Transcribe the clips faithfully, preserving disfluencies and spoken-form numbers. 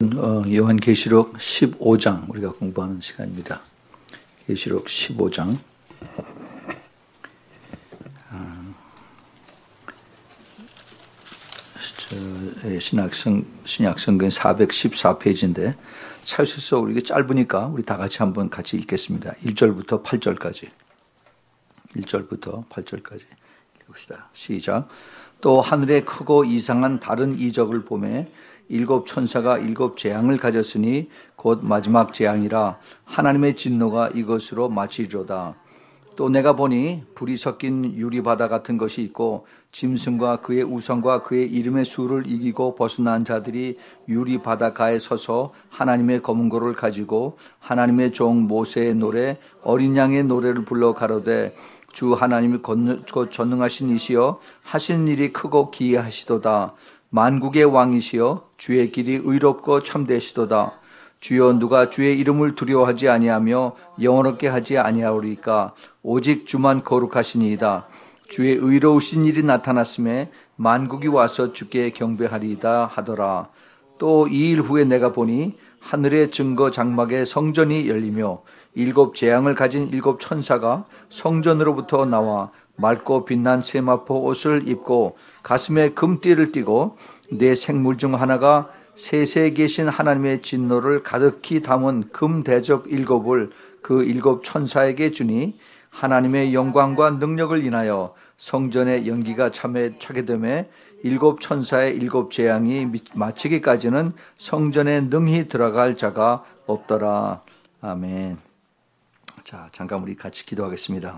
어, 요한계시록 십오 장 우리가 공부하는 시간입니다. 계시록 십오 장. 아, 저, 신약성, 신약성경 사백십사 페이지인데 사실서 우리 짧으니까 우리 다 같이 한번 같이 읽겠습니다. 일 절부터 팔 절까지. 일 절부터 팔 절까지 읽읍시다. 시작. 또 하늘에 크고 이상한 다른 이적을 보매 일곱 천사가 일곱 재앙을 가졌으니 곧 마지막 재앙이라 하나님의 진노가 이것으로 마치리로다. 또 내가 보니 불이 섞인 유리바다 같은 것이 있고 짐승과 그의 우상과 그의 이름의 수를 이기고 벗어난 자들이 유리바다가에 서서 하나님의 검은 고를 가지고 하나님의 종 모세의 노래 어린 양의 노래를 불러 가로되 주 하나님이 곧 전능하신 이시여 하신 일이 크고 기이하시도다. 만국의 왕이시여 주의 길이 의롭고 참되시도다. 주여 누가 주의 이름을 두려워하지 아니하며 영원롭게 하지 아니하오리까. 오직 주만 거룩하시니이다. 주의 의로우신 일이 나타났음에 만국이 와서 주께 경배하리이다 하더라. 또 이 일 후에 내가 보니 하늘의 증거 장막에 성전이 열리며 일곱 재앙을 가진 일곱 천사가 성전으로부터 나와 맑고 빛난 세마포 옷을 입고 가슴에 금띠를 띠고 네 생물 중 하나가 셋에 계신 하나님의 진노를 가득히 담은 금 대접 일곱을 그 일곱 천사에게 주니 하나님의 영광과 능력을 인하여 성전의 연기가 참에 차게 되매 일곱 천사의 일곱 재앙이 마치기까지는 성전에 능히 들어갈 자가 없더라. 아멘. 자, 잠깐 우리 같이 기도하겠습니다.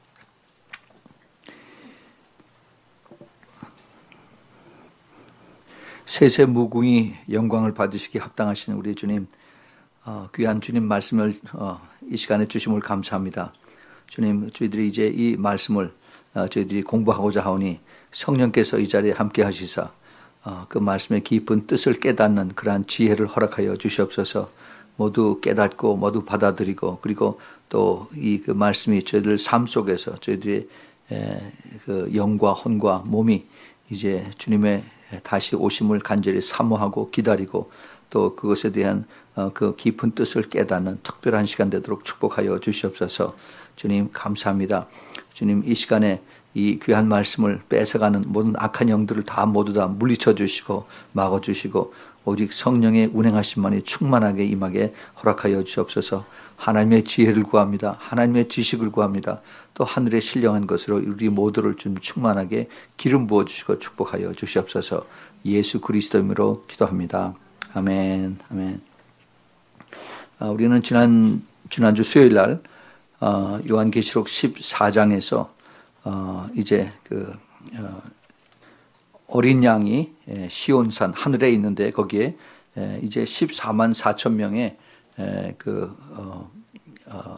세세 무궁히 영광을 받으시기 합당하신 우리 주님, 어, 귀한 주님 말씀을 어, 이 시간에 주심을 감사합니다. 주님, 저희들이 이제 이 말씀을 어, 저희들이 공부하고자 하오니 성령께서 이 자리에 함께 하시사 어, 그 말씀의 깊은 뜻을 깨닫는 그러한 지혜를 허락하여 주시옵소서. 모두 깨닫고 모두 받아들이고 그리고 또 이 그 말씀이 저희들 삶 속에서 저희들의 에, 그 영과 혼과 몸이 이제 주님의 다시 오심을 간절히 사모하고 기다리고 또 그것에 대한 그 깊은 뜻을 깨닫는 특별한 시간 되도록 축복하여 주시옵소서. 주님 감사합니다. 주님 이 시간에 이 귀한 말씀을 뺏어가는 모든 악한 영들을 다 모두 다 물리쳐 주시고 막아 주시고 오직 성령의 운행하심만이 충만하게 임하게 허락하여 주옵소서. 하나님의 지혜를 구합니다. 하나님의 지식을 구합니다. 또 하늘의 신령한 것으로 우리 모두를 좀 충만하게 기름 부어주시고 축복하여 주시옵소서. 예수 그리스도 이름으로 기도합니다. 아멘. 아멘. 아, 우리는 지난, 지난주 수요일 날 어, 요한계시록 십사 장에서 어, 이제 그 어, 어린 양이 시온산 하늘에 있는데 거기에 이제 십사만 사천 명의 그 어, 어,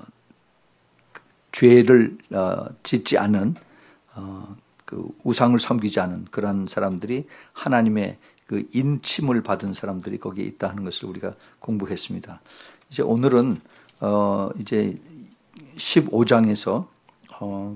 죄를 어, 짓지 않은 어, 그 우상을 섬기지 않은 그런 사람들이 하나님의 그 인침을 받은 사람들이 거기에 있다 하는 것을 우리가 공부했습니다. 이제 오늘은 어, 이제 십오 장에서 어,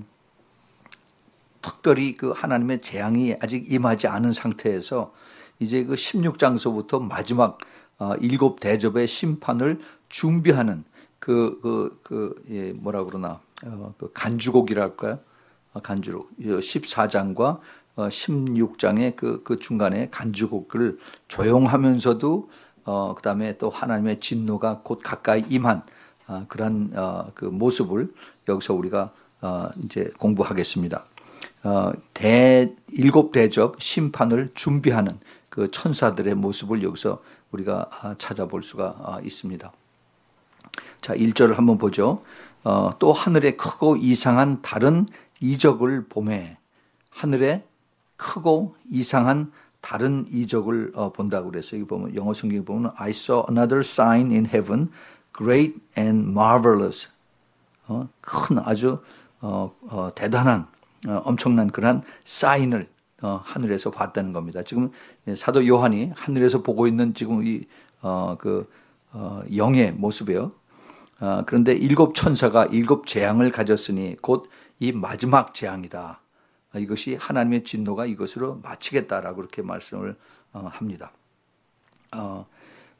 특별히 그 하나님의 재앙이 아직 임하지 않은 상태에서 이제 그 십육 장서부터 마지막 어, 일곱 대접의 심판을 준비하는 그, 그, 그, 예, 뭐라 그러나, 어, 그 간주곡이랄까요? 어, 간주곡. 십사 장과 어, 십육 장의 그, 그 중간에 간주곡을 조용하면서도, 어, 그 다음에 또 하나님의 진노가 곧 가까이 임한, 어, 그런, 어, 그 모습을 여기서 우리가, 어, 이제 공부하겠습니다. 어, 대, 일곱 대접 심판을 준비하는 그 천사들의 모습을 여기서 우리가 찾아볼 수가 있습니다. 자, 일 절을 한번 보죠. 어, 또 하늘에 크고 이상한 다른 이적을 보매 하늘에 크고 이상한 다른 이적을 어, 본다고 그래서 여기 보면 영어 성경에 보면 I saw another sign in heaven, great and marvelous. 어, 큰 아주 어, 어, 대단한 어, 엄청난 그런 사인을 어, 하늘에서 봤다는 겁니다. 지금 사도 요한이 하늘에서 보고 있는 지금 이 어, 그 어, 영의 모습이에요. 어, 그런데 일곱 천사가 일곱 재앙을 가졌으니 곧 이 마지막 재앙이다. 이것이 하나님의 진노가 이것으로 마치겠다라고 그렇게 말씀을 어, 합니다. 어, 어,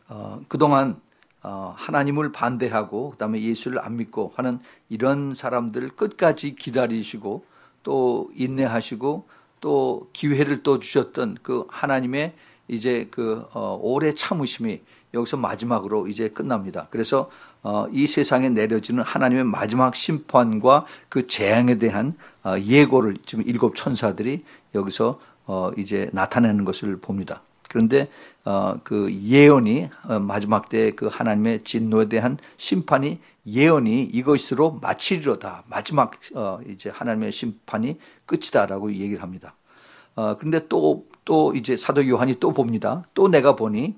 그동안 어, 하나님을 반대하고 그다음에 예수를 안 믿고 하는 이런 사람들을 끝까지 기다리시고 또 인내하시고 또 기회를 또 주셨던 그 하나님의 이제 그 어, 오래 참으심이 여기서 마지막으로 이제 끝납니다. 그래서 어, 이 세상에 내려지는 하나님의 마지막 심판과 그 재앙에 대한 어, 예고를 지금 일곱 천사들이 여기서 어, 이제 나타내는 것을 봅니다. 그런데 어, 그 예언이 어, 마지막 때 그 하나님의 진노에 대한 심판이 예언이 이것으로 마치리로다. 마지막 어, 이제 하나님의 심판이 끝이다라고 얘기를 합니다. 어, 그런데 또, 또 이제 사도 요한이 또 봅니다. 또 내가 보니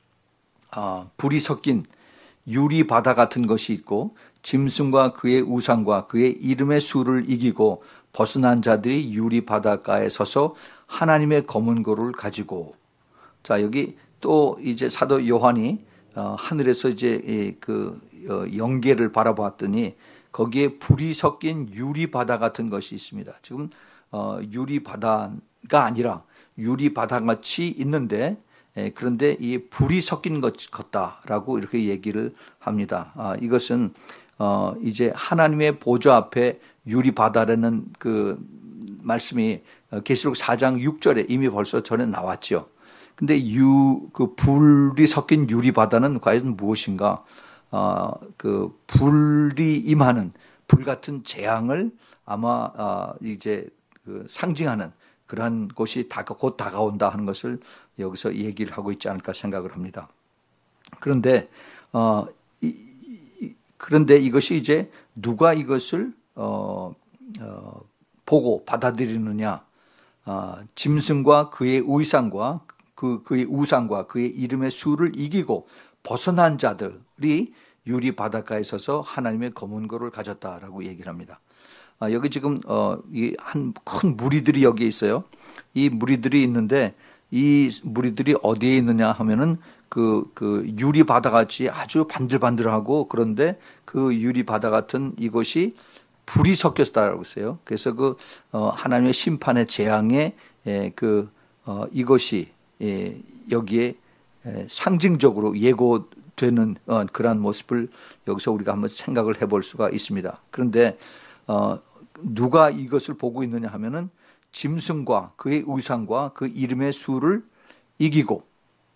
어, 불이 섞인 유리 바다 같은 것이 있고 짐승과 그의 우상과 그의 이름의 수를 이기고 벗어난 자들이 유리 바닷가에 서서 하나님의 검은 고를 가지고. 자, 여기 또 이제 사도 요한이 어, 하늘에서 이제 그 어, 영계를 바라보았더니 거기에 불이 섞인 유리 바다 같은 것이 있습니다. 지금 어, 유리 바다가 아니라 유리 바다 같이 있는데 예, 그런데 이 불이 섞인 것 같다라고 이렇게 얘기를 합니다. 아, 이것은 어, 이제 하나님의 보좌 앞에 유리 바다라는 그 말씀이 계시록 사 장 육 절에 이미 벌써 전에 나왔죠. 근데 유, 그 불이 섞인 유리 바다는 과연 무엇인가? 어, 그 불이 임하는 불 같은 재앙을 아마 어, 이제 그 상징하는 그러한 곳이 다가, 곧 다가온다 하는 것을 여기서 얘기를 하고 있지 않을까 생각을 합니다. 그런데 어, 이, 이, 그런데 이것이 이제 누가 이것을 어, 어, 보고 받아들이느냐? 어, 짐승과 그의 우상과 그 그의 우상과 그의 이름의 수를 이기고 벗어난 자들이 유리 바닷가에 서서 하나님의 검은 고를 가졌다라고 얘기를 합니다. 아, 여기 지금 어, 이 한 큰 무리들이 여기에 있어요. 이 무리들이 있는데 이 무리들이 어디에 있느냐 하면은 그, 그 유리 바다 같이 아주 반들반들하고 그런데 그 유리 바다 같은 이것이 불이 섞였다라고 했어요. 그래서 그 어, 하나님의 심판의 재앙에 에, 그 어, 이것이 에, 여기에 에, 상징적으로 예고되는 어, 그러한 모습을 여기서 우리가 한번 생각을 해볼 수가 있습니다. 그런데 어, 누가 이것을 보고 있느냐 하면은 짐승과 그의 우상과 그 이름의 수를 이기고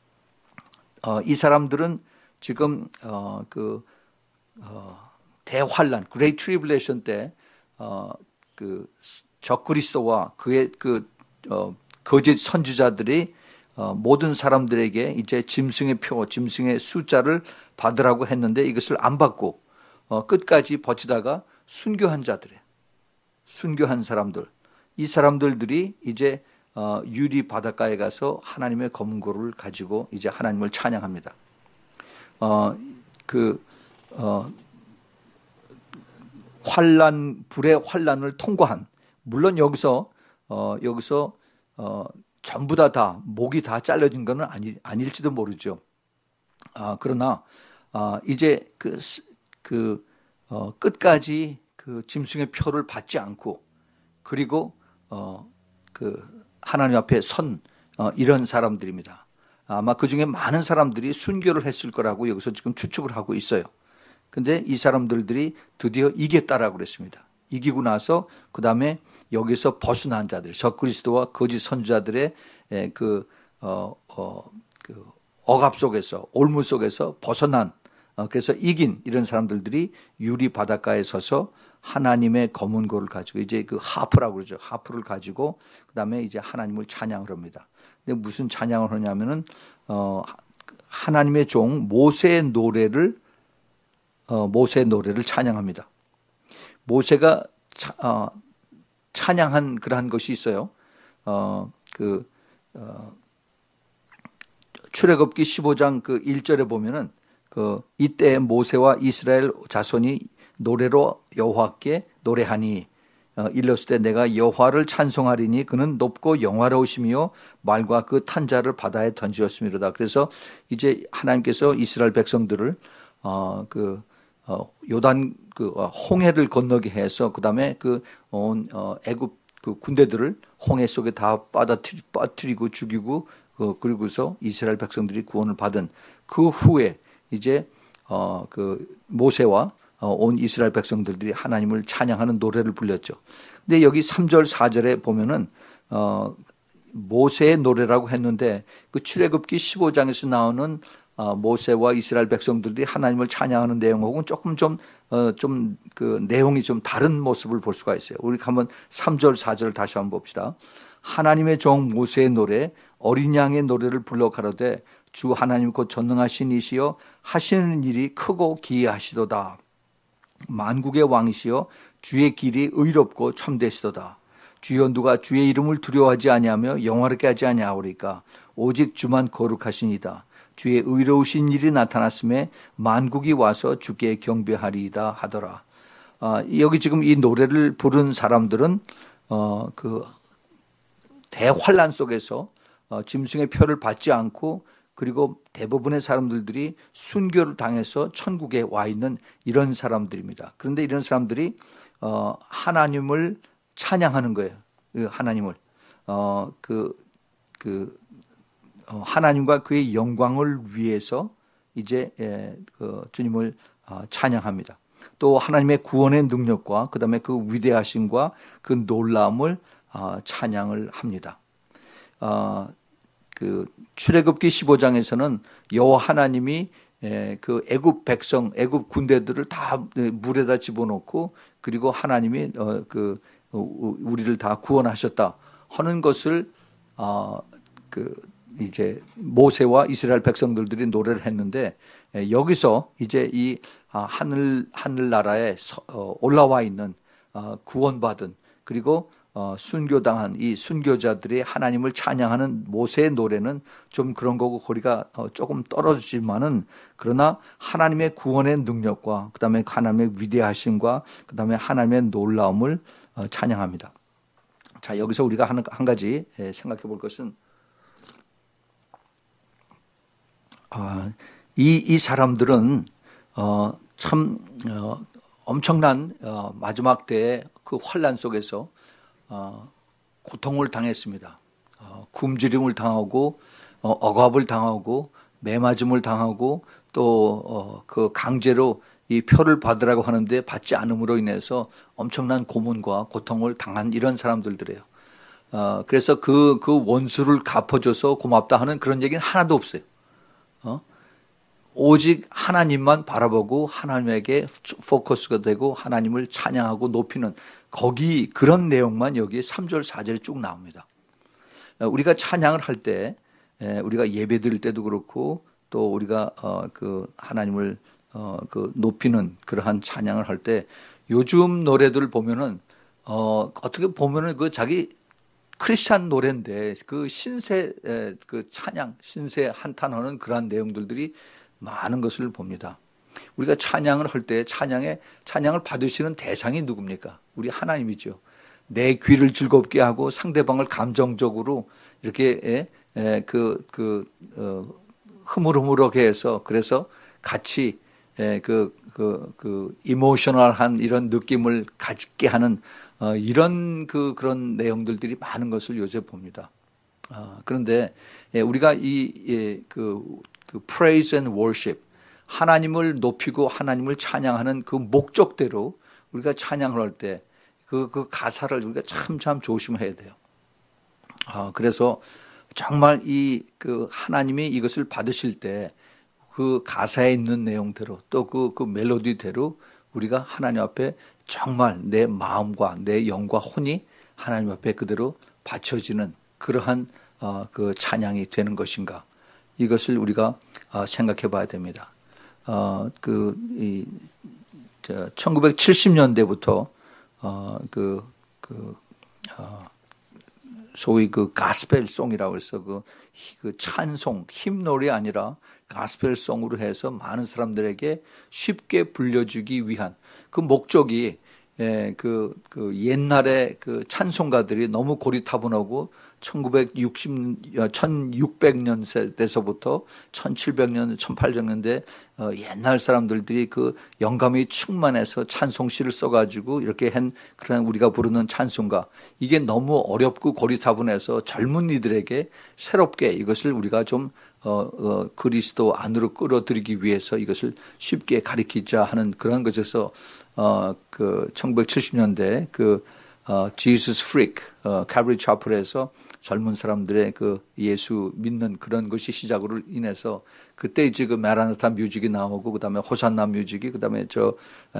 어, 이 사람들은 지금 어, 그 어, 대환란, Great Tribulation 때 어, 그 적그리스도와 그의 그 어, 거짓 선지자들이 어, 모든 사람들에게 이제 짐승의 표, 짐승의 숫자를 받으라고 했는데 이것을 안 받고 어, 끝까지 버티다가 순교한 자들이에요. 순교한 사람들. 이 사람들들이 이제 어, 유리 바닷가에 가서 하나님의 검은 고를 가지고 이제 하나님을 찬양합니다. 어, 그 어, 환란, 불의 환란을 통과한, 물론 여기서 어, 여기서 어, 전부 다 다 목이 다 잘려진 것은 아니, 아닐지도 모르죠. 아, 그러나 아, 이제 그, 그 어, 끝까지 그 짐승의 표를 받지 않고 그리고 어, 그 하나님 앞에 선 어, 이런 사람들입니다. 아마 그 중에 많은 사람들이 순교를 했을 거라고 여기서 지금 추측을 하고 있어요. 근데 이 사람들이 드디어 이겼다라고 그랬습니다. 이기고 나서 그 다음에 여기서 벗어난 자들, 적그리스도와 거짓 선지자들의 그, 어, 어, 그 억압 속에서, 올무 속에서 벗어난, 어, 그래서 이긴 이런 사람들이 유리 바닷가에 서서 하나님의 검은 고를 가지고 이제 그 하프라고 그러죠. 하프를 가지고 그 다음에 이제 하나님을 찬양을 합니다. 근데 무슨 찬양을 하냐면은 어, 하나님의 종 모세의 노래를 어, 모세의 노래를 찬양합니다. 모세가 차, 어, 찬양한 그러한 것이 있어요. 어, 그 어, 출애굽기 십오 장 그 일 절에 보면은 그 이때 모세와 이스라엘 자손이 노래로 여호와께 노래하니 어, 일렀을 때 내가 여호와를 찬송하리니 그는 높고 영화로우시며 말과 그 탄자를 바다에 던지었음이로다. 그래서 이제 하나님께서 이스라엘 백성들을 어, 그 어, 요단 그 어, 홍해를 건너게 해서 그다음에 그 온 어, 애굽 그 군대들을 홍해 속에 다 빠뜨리, 빠뜨리고 죽이고 그, 그리고서 이스라엘 백성들이 구원을 받은 그 후에 이제 어, 그 모세와 어, 온 이스라엘 백성들이 하나님을 찬양하는 노래를 불렸죠. 근데 여기 삼 절 사 절에 보면은 어, 모세의 노래라고 했는데 그 출애굽기 십오 장에서 나오는 어, 모세와 이스라엘 백성들이 하나님을 찬양하는 내용하고는 조금 좀, 어, 좀 그 내용이 좀 다른 모습을 볼 수가 있어요. 우리 한번 삼 절 사 절 다시 한번 봅시다. 하나님의 종 모세의 노래 어린 양의 노래를 불러 가로되 주 하나님 곧 전능하신 이시여 하시는 일이 크고 기이하시도다. 만국의 왕이시여 주의 길이 의롭고 참되시도다. 주여 누가 주의 이름을 두려워하지 아니하며 영화롭게 하지 아니하오리까 오직 주만 거룩하시니이다. 주의 의로우신 일이 나타났음에 만국이 와서 주께 경배하리이다 하더라. 아, 여기 지금 이 노래를 부른 사람들은 어, 그 대환란 속에서 어, 짐승의 표를 받지 않고 그리고 대부분의 사람들이 순교를 당해서 천국에 와 있는 이런 사람들입니다. 그런데 이런 사람들이 어, 하나님을 찬양하는 거예요. 그 하나님을 어, 그, 그 어, 하나님과 그의 영광을 위해서 이제 예, 그 주님을 어, 찬양합니다. 또 하나님의 구원의 능력과 그다음에 그 위대하심과 그 놀라움을 어, 찬양을 합니다. 어, 그 출애굽기 십오 장에서는 여호와 하나님이 에, 그 애굽 백성, 애굽 군대들을 다 물에다 집어넣고 그리고 하나님이 어, 그 우리를 다 구원하셨다 하는 것을 어, 그 이제 모세와 이스라엘 백성들이 노래를 했는데 에, 여기서 이제 이 아, 하늘 하늘 나라에 어, 올라와 있는 어, 구원받은 그리고 어, 순교당한 이 순교자들이 하나님을 찬양하는 모세의 노래는 좀 그런 거고 거리가 어, 조금 떨어지지만은 그러나 하나님의 구원의 능력과 그다음에 하나님의 위대하심과 그다음에 하나님의 놀라움을 어, 찬양합니다. 자, 여기서 우리가 한, 한 가지 예, 생각해 볼 것은 어, 이, 이 사람들은 어, 참 어, 엄청난 어, 마지막 때의 그 환란 속에서 어, 고통을 당했습니다. 어, 굶주림을 당하고 어, 억압을 당하고 매맞음을 당하고 또 그 어, 강제로 이 표를 받으라고 하는데 받지 않음으로 인해서 엄청난 고문과 고통을 당한 이런 사람들이래요. 어, 그래서 그, 그 원수를 갚아줘서 고맙다 하는 그런 얘기는 하나도 없어요. 어? 오직 하나님만 바라보고 하나님에게 포커스가 되고 하나님을 찬양하고 높이는 거기 그런 내용만 여기 삼 절 사 절에 쭉 나옵니다. 우리가 찬양을 할 때 우리가 예배 드릴 때도 그렇고 또 우리가 어 그 하나님을 어 그 높이는 그러한 찬양을 할 때 요즘 노래들 보면은 어 어떻게 보면은 그 자기 크리스찬 노래인데 그 신세 그 찬양 신세 한탄하는 그러한 내용들이 많은 것을 봅니다. 우리가 찬양을 할 때 찬양에 찬양을 받으시는 대상이 누굽니까? 우리 하나님이죠. 내 귀를 즐겁게 하고 상대방을 감정적으로 이렇게 그, 그, 어, 흐물흐물하게 해서 그래서 같이 그, 그, 그, 이모셔널한 이런 느낌을 갖게 하는 어, 이런 그, 그런 내용들이 많은 것을 요새 봅니다. 어, 그런데 우리가 이, 그, 그 praise and worship 하나님을 높이고 하나님을 찬양하는 그 목적대로 우리가 찬양을 할 때 그, 그 가사를 우리가 참, 참 조심해야 돼요. 아, 그래서 정말 이, 그 하나님이 이것을 받으실 때 그 가사에 있는 내용대로 또 그, 그 멜로디대로 우리가 하나님 앞에 정말 내 마음과 내 영과 혼이 하나님 앞에 그대로 바쳐지는 그러한 어, 그 찬양이 되는 것인가. 이것을 우리가 어, 생각해 봐야 됩니다. 어, 그, 이, 저, 천구백칠십 년대부터, 어, 그, 그, 어, 소위 그 가스펠송이라고 해서 그, 그 찬송, 힘놀이 아니라 가스펠송으로 해서 많은 사람들에게 쉽게 불려주기 위한 그 목적이 예, 그, 그 옛날에 그 찬송가들이 너무 고리타분하고 천구백육십, 천육백 년대에서부터 천칠백 년, 천팔백 년대 어, 옛날 사람들이 그 영감이 충만해서 찬송시를 써가지고 이렇게 한 그런 우리가 부르는 찬송가 이게 너무 어렵고 고리타분해서 젊은이들에게 새롭게 이것을 우리가 좀 어, 어, 그리스도 안으로 끌어들이기 위해서 이것을 쉽게 가리키자 하는 그런 것에서 어, 그 천구백칠십 년대 그 어, Jesus Freak, 어, 칼버리 차플에서 젊은 사람들의 그 예수 믿는 그런 것이 시작으로 인해서 그때 이제 그 마라나타 뮤직이 나오고 그다음에 호산나 뮤직이 그다음에 저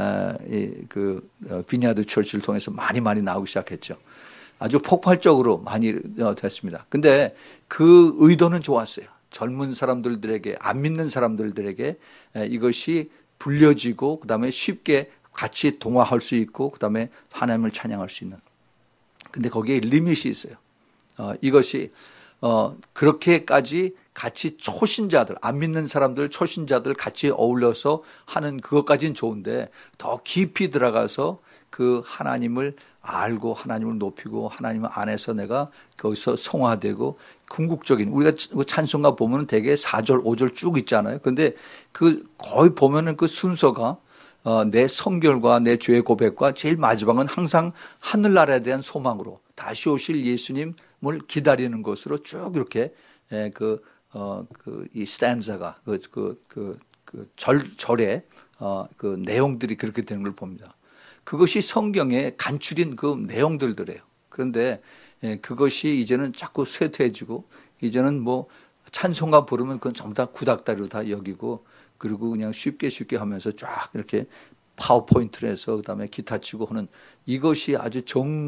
그 비니아드 처치를 통해서 많이 많이 나오기 시작했죠. 아주 폭발적으로 많이 됐습니다. 근데 그 의도는 좋았어요. 젊은 사람들에게 안 믿는 사람들에게 이것이 불려지고 그다음에 쉽게 같이 동화할 수 있고 그다음에 하나님을 찬양할 수 있는. 근데 거기에 리밋이 있어요. 어, 이것이 어, 그렇게까지 같이 초신자들, 안 믿는 사람들, 초신자들 같이 어울려서 하는 그것까지는 좋은데 더 깊이 들어가서 그 하나님을 알고 하나님을 높이고 하나님 안에서 내가 거기서 성화되고 궁극적인 우리가 찬송가 보면 되게 사 절, 오 절 쭉 있잖아요. 근데 그 거의 보면은 그 순서가 어, 내 성결과 내 죄의 고백과 제일 마지막은 항상 하늘나라에 대한 소망으로 다시 오실 예수님을 기다리는 것으로 쭉 이렇게 예, 그, 어, 그, 이 스탠자가 그, 그, 그, 그 절, 절의 어, 그 내용들이 그렇게 되는 걸 봅니다. 그것이 성경에 간추린 그 내용들더래요. 그런데 예, 그것이 이제는 자꾸 쇠퇴해지고 이제는 뭐 찬송가 부르면 그건 전부 다 구닥다리로 다 여기고 그리고 그냥 쉽게 쉽게 하면서 쫙 이렇게 파워포인트를 해서 그다음에 기타 치고 하는 이것이 아주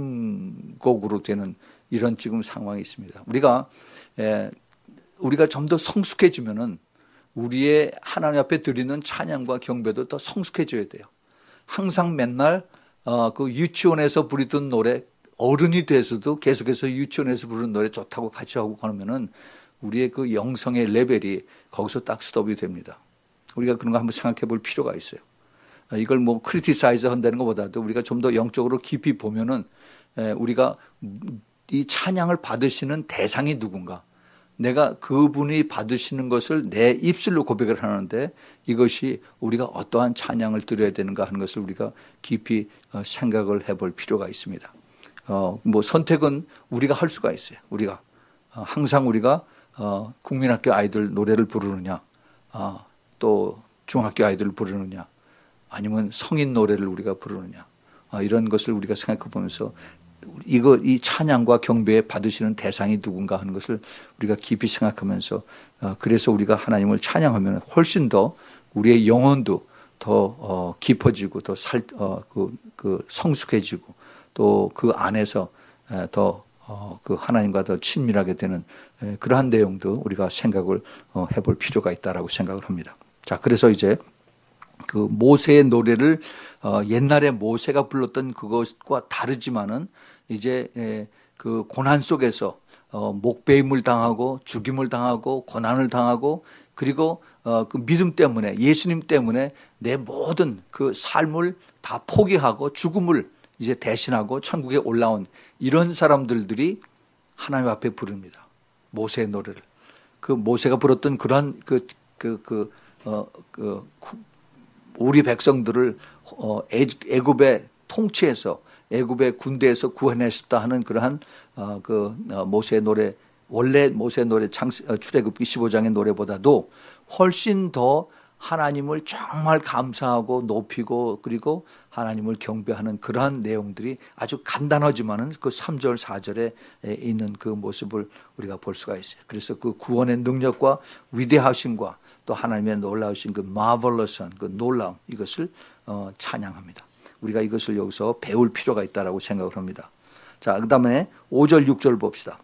정곡으로 되는 이런 지금 상황이 있습니다. 우리가 에, 우리가 좀 더 성숙해지면은 우리의 하나님 앞에 드리는 찬양과 경배도 더 성숙해져야 돼요. 항상 맨날 어, 그 유치원에서 부르던 노래 어른이 돼서도 계속해서 유치원에서 부르는 노래 좋다고 같이 하고 그러면은 우리의 그 영성의 레벨이 거기서 딱 스톱이 됩니다. 우리가 그런 거 한번 생각해 볼 필요가 있어요. 이걸 뭐 크리티사이즈 한다는 것보다도 우리가 좀 더 영적으로 깊이 보면은 우리가 이 찬양을 받으시는 대상이 누군가, 내가 그분이 받으시는 것을 내 입술로 고백을 하는데 이것이 우리가 어떠한 찬양을 드려야 되는가 하는 것을 우리가 깊이 생각을 해볼 필요가 있습니다. 어, 뭐 선택은 우리가 할 수가 있어요. 우리가 항상 우리가 어, 국민학교 아이들 노래를 부르느냐, 어, 또 중학교 아이들을 부르느냐, 아니면 성인 노래를 우리가 부르느냐, 어, 이런 것을 우리가 생각해 보면서 이거 이 찬양과 경배에 받으시는 대상이 누군가 하는 것을 우리가 깊이 생각하면서 어, 그래서 우리가 하나님을 찬양하면 훨씬 더 우리의 영혼도 더 어, 깊어지고 더 살, 어, 그, 그 성숙해지고 또 그 안에서 에, 더 어, 그 하나님과 더 친밀하게 되는 에, 그러한 내용도 우리가 생각을 어, 해볼 필요가 있다라고 생각을 합니다. 자, 그래서 이제 그 모세의 노래를 어, 옛날에 모세가 불렀던 그것과 다르지만은 이제 에, 그 고난 속에서 어, 목배임을 당하고 죽임을 당하고 고난을 당하고 그리고 어, 그 믿음 때문에 예수님 때문에 내 모든 그 삶을 다 포기하고 죽음을 이제 대신하고 천국에 올라온 이런 사람들들이 하나님 앞에 부릅니다. 모세의 노래를. 그 모세가 불렀던 그런 그, 그, 그, 어, 그, 우리 백성들을 어, 애굽의 통치에서 애굽의 군대에서 구해냈었다 하는 그러한 어, 그 어, 모세의 노래, 원래 모세의 노래 출애굽기 십오 장의 노래보다도 훨씬 더 하나님을 정말 감사하고 높이고 그리고 하나님을 경배하는 그러한 내용들이 아주 간단하지만은 그 삼 절 사 절에 있는 그 모습을 우리가 볼 수가 있어요. 그래서 그 구원의 능력과 위대하심과 또 하나님의 놀라우신 그 marvelous한 그 놀라움 이것을 어, 찬양합니다. 우리가 이것을 여기서 배울 필요가 있다라고 생각을 합니다. 자, 그다음에 오 절 육 절 봅시다.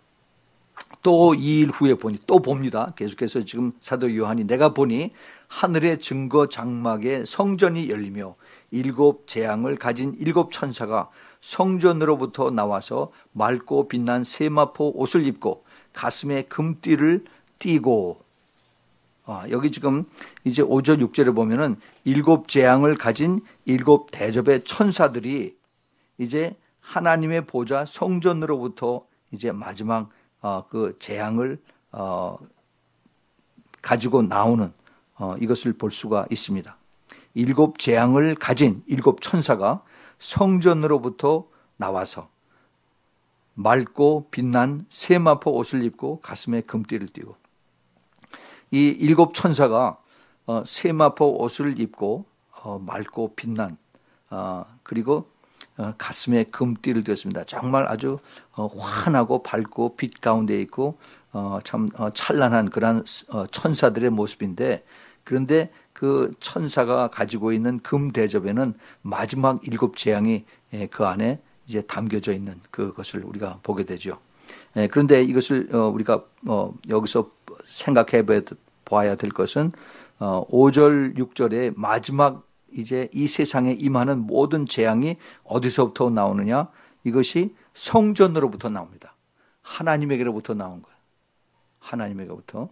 또 이 일 후에 보니 또 봅니다. 계속해서 지금 사도 요한이 내가 보니 하늘의 증거 장막에 성전이 열리며 일곱 재앙을 가진 일곱 천사가 성전으로부터 나와서 맑고 빛난 세마포 옷을 입고 가슴에 금띠를 띠고 아, 여기 지금 이제 오 절 육 절에 보면은 일곱 재앙을 가진 일곱 대접의 천사들이 이제 하나님의 보좌 성전으로부터 이제 마지막 어, 그 재앙을 어, 가지고 나오는 어, 이것을 볼 수가 있습니다. 일곱 재앙을 가진 일곱 천사가 성전으로부터 나와서 맑고 빛난 세마포 옷을 입고 가슴에 금띠를 띠고 이 일곱 천사가 어, 세마포 옷을 입고 어, 맑고 빛난 어, 그리고 어, 가슴에 금띠를 띄었습니다. 정말 아주 어, 환하고 밝고 빛 가운데 있고 어, 참 어, 찬란한 그런 어, 천사들의 모습인데, 그런데 그 천사가 가지고 있는 금 대접에는 마지막 일곱 재앙이 예, 그 안에 이제 담겨져 있는 그것을 우리가 보게 되죠. 예, 그런데 이것을 어, 우리가 어, 여기서 생각해 봐야 될 것은 어, 오 절 육 절의 마지막 이제 이 세상에 임하는 모든 재앙이 어디서부터 나오느냐? 이것이 성전으로부터 나옵니다. 하나님에게로부터 나온 거예요. 하나님에게로부터.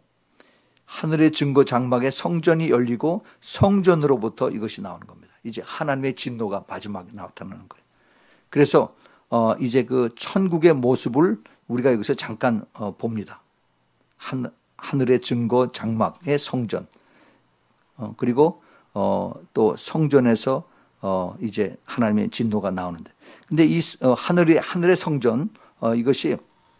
하늘의 증거 장막에 성전이 열리고 성전으로부터 이것이 나오는 겁니다. 이제 하나님의 진노가 마지막에 나타나는 거예요. 그래서 어 이제 그 천국의 모습을 우리가 여기서 잠깐 어 봅니다. 한, 하늘의 증거 장막의 성전. 어 그리고 어 또 성전에서 어 이제 하나님의 진노가 나오는데, 근데 이 어, 하늘의 하늘의 성전 어 이것이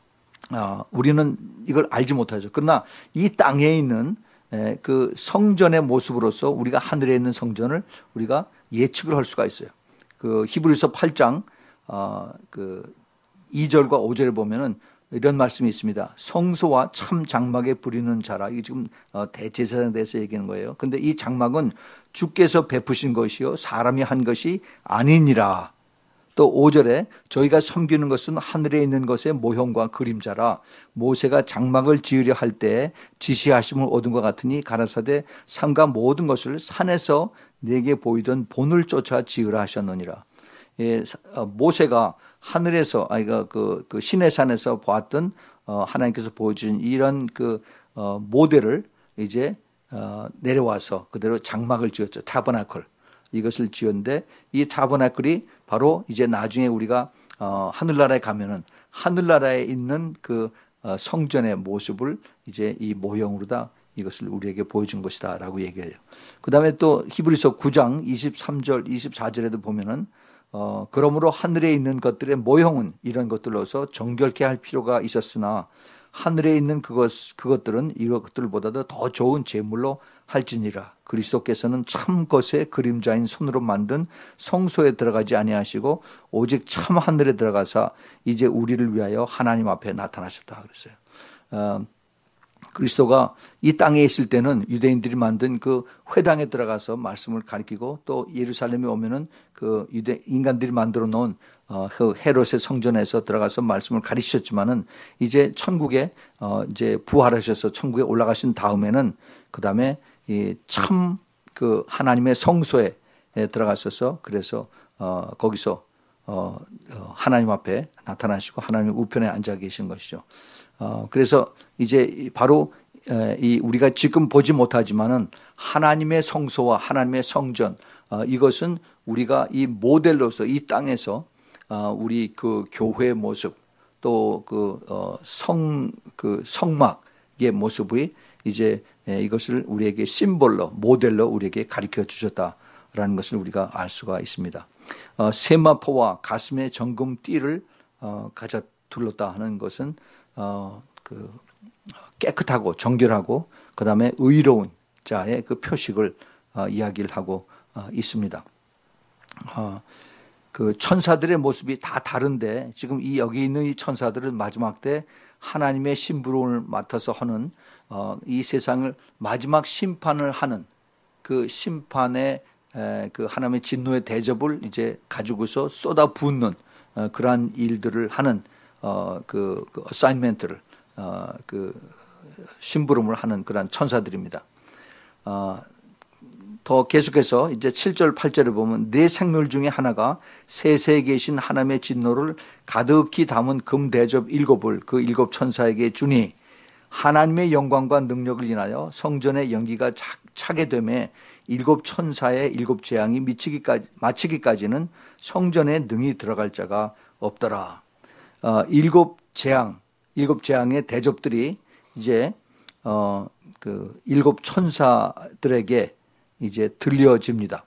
어, 우리는 이걸 알지 못하죠. 그러나 이 땅에 있는 에, 그 성전의 모습으로서 우리가 하늘에 있는 성전을 우리가 예측을 할 수가 있어요. 그 히브리서 팔 장 어, 그 이 절과 오 절에 보면은 이런 말씀이 있습니다. 성소와 참 장막에 부리는 자라. 이게 지금 어, 대제사장에 대해서 얘기하는 거예요. 근데 이 장막은 주께서 베푸신 것이요 사람이 한 것이 아니니라. 또 오 절에 저희가 섬기는 것은 하늘에 있는 것의 모형과 그림자라. 모세가 장막을 지으려 할 때 지시하심을 얻은 것 같으니 가라사대 산과 모든 것을 산에서 내게 보이던 본을 쫓아 지으라 하셨느니라. 예, 모세가 하늘에서 아니 그, 그 시내 산에서 보았던 어, 하나님께서 보여준 이런 그 어, 모델을 이제 어, 내려와서 그대로 장막을 지었죠. 타버나클. 이것을 지었는데 이 타버나클이 바로 이제 나중에 우리가 어, 하늘나라에 가면은 하늘나라에 있는 그 어, 성전의 모습을 이제 이 모형으로 다 이것을 우리에게 보여준 것이다라고 얘기해요. 그 다음에 또 히브리서 구 장 이십삼 절 이십사 절에도 보면은 어, 그러므로 하늘에 있는 것들의 모형은 이런 것들로서 정결케 할 필요가 있었으나 하늘에 있는 그것, 그것들은 이것들보다도 더 좋은 제물로 할지니라. 그리스도께서는 참 것의 그림자인 손으로 만든 성소에 들어가지 아니하시고 오직 참 하늘에 들어가사 이제 우리를 위하여 하나님 앞에 나타나셨다 그랬어요. 어, 그리스도가 이 땅에 있을 때는 유대인들이 만든 그 회당에 들어가서 말씀을 가리키고, 또 예루살렘에 오면은 그 유대 인간들이 만들어 놓은 어, 그 헤롯의 성전에서 들어가서 말씀을 가르치셨지만은 이제 천국에 어, 이제 부활하셔서 천국에 올라가신 다음에는 그 다음에 이 참 그 하나님의 성소에 들어가셔서 그래서 어, 거기서 어, 어, 하나님 앞에 나타나시고 하나님의 우편에 앉아 계신 것이죠. 어, 그래서 이제 바로 이 우리가 지금 보지 못하지만은 하나님의 성소와 하나님의 성전, 어, 이것은 우리가 이 모델로서 이 땅에서 어, 우리 그 교회의 모습, 또 그 어, 성, 그 성막의 모습이 이제 이것을 우리에게 심볼로, 모델로 우리에게 가르쳐 주셨다라는 것을 우리가 알 수가 있습니다. 어, 세마포와 가슴에 정금띠를 어, 가져 둘렀다 하는 것은 어, 그 깨끗하고 정결하고 그 다음에 의로운 자의 그 표식을 어, 이야기를 하고 어, 있습니다. 어, 그 천사들의 모습이 다 다른데 지금 이 여기 있는 이 천사들은 마지막 때 하나님의 심부름을 맡아서 하는 어, 이 세상을 마지막 심판을 하는 그 심판의 에, 그 하나님의 진노의 대접을 이제 가지고서 쏟아 붓는 어, 그러한 일들을 하는 어, 그, 그 어사인먼트를 어, 그 심부름을 하는 그러한 천사들입니다. 어, 더 계속해서 이제 칠 절 팔 절을 보면 네 생물 중에 하나가 세세에 계신 하나님의 진노를 가득히 담은 금 대접 일곱을 그 일곱 천사에게 주니 하나님의 영광과 능력을 인하여 성전의 연기가 차게 되매 일곱 천사의 일곱 재앙이 미치기까지 마치기까지는 성전에 능히 들어갈 자가 없더라. 어, 일곱 재앙, 일곱 재앙의 대접들이 이제 어, 그 일곱 천사들에게 이제 들려집니다.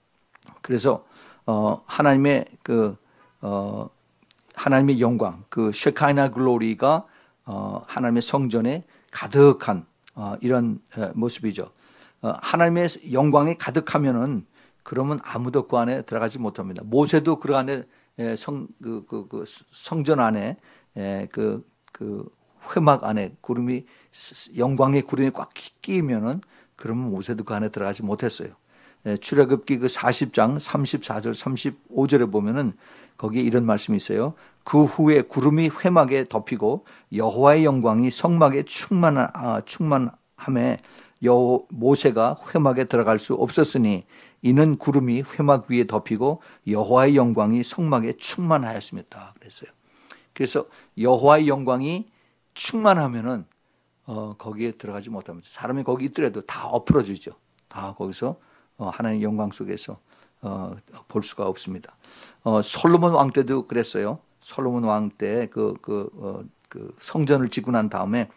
그래서 어, 하나님의 그 어, 하나님의 영광, 그 쉐카이나 글로리가 어, 하나님의 성전에 가득한 어, 이런 모습이죠. 어, 하나님의 영광이 가득하면은 그러면 아무도 그 안에 들어가지 못합니다. 모세도 그 안에 성, 그, 그, 그 성전 안에 그, 그 회막 안에 구름이 영광의 구름이 꽉 끼면은 그러면 모세도 그 안에 들어가지 못했어요. 출애굽기 그 사십 장 삼십사 절 삼십오 절에 보면은 거기에 이런 말씀이 있어요. 그 후에 구름이 회막에 덮이고 여호와의 영광이 성막에 충만한 아, 충만함에 여 모세가 회막에 들어갈 수 없었으니 이는 구름이 회막 위에 덮이고 여호와의 영광이 성막에 충만하였습니다. 그랬어요. 그래서 여호와의 영광이 충만하면은 어, 거기에 들어가지 못합니다. 사람이 거기 있더라도 다 엎어지죠. 다 거기서 어, 하나님의 영광 속에서 어, 볼 수가 없습니다. 어, 솔로몬 왕 때도 그랬어요. 솔로몬 왕 때 그 그 어, 그 성전을 짓고 난 다음에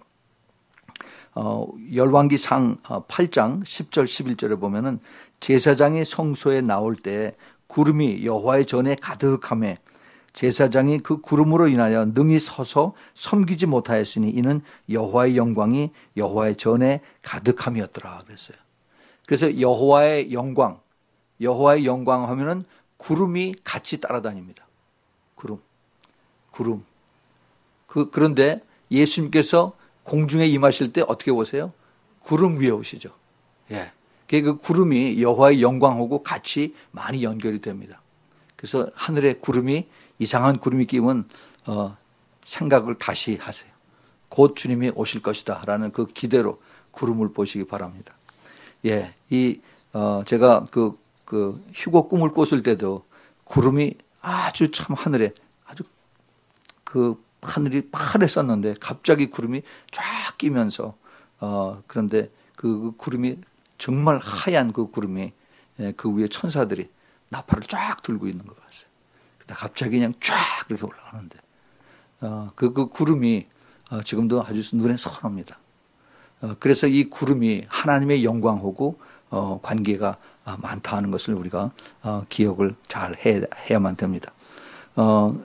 어, 열왕기상 팔 장 십 절 십일 절에 보면은 제사장이 성소에 나올 때 구름이 여호와의 전에 가득하며 제사장이 그 구름으로 인하여 능히 서서 섬기지 못하였으니 이는 여호와의 영광이 여호와의 전에 가득함이었더라 그랬어요. 그래서 여호와의 영광, 여호와의 영광 하면은 구름이 같이 따라다닙니다. 구름, 구름. 그 그런데 예수님께서 공중에 임하실 때 어떻게 오세요? 구름 위에 오시죠. 예. 그 구름이 여호와의 영광하고 같이 많이 연결이 됩니다. 그래서 하늘에 구름이 이상한 구름이 끼면 어, 생각을 다시 하세요. 곧 주님이 오실 것이다라는 그 기대로 구름을 보시기 바랍니다. 예, 이 어, 제가 그, 그 휴고 꿈을 꿨을 때도 구름이 아주 참 하늘에 아주 그 하늘이 파랬었는데 갑자기 구름이 쫙 끼면서 어, 그런데 그 구름이 정말 하얀 그 구름이 그 위에 천사들이 나팔을 쫙 들고 있는 것 같아요. 갑자기 그냥 쫙 이렇게 올라가는데 어, 그, 그 구름이 어, 지금도 아주 눈에 선합니다. 어, 그래서 이 구름이 하나님의 영광하고 어, 관계가 많다 하는 것을 우리가 어, 기억을 잘 해, 해야만 됩니다. 어,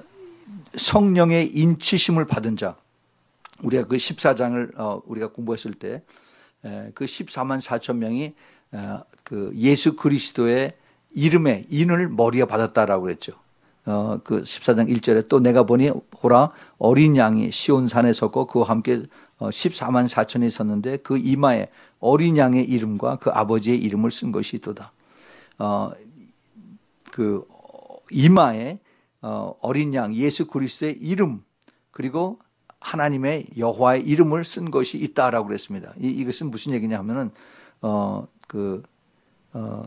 성령의 인치심을 받은 자, 우리가 그 십사 장을 어, 우리가 공부했을 때 그 십사만 사천 명이 그 예수 그리스도의 이름에 인을 머리에 받았다라고 그랬죠. 어, 그 십사 장 일 절에 또 내가 보니 보라 어린 양이 시온산에 섰고 그와 함께 십사만 사천이 섰는데 그 이마에 어린 양의 이름과 그 아버지의 이름을 쓴 것이 있도다. 어, 그 이마에 어, 어린 양 예수 그리스도의 이름 그리고 하나님의 여호와의 이름을 쓴 것이 있다라고 그랬습니다. 이, 이것은 무슨 얘기냐 하면은 어, 그, 어,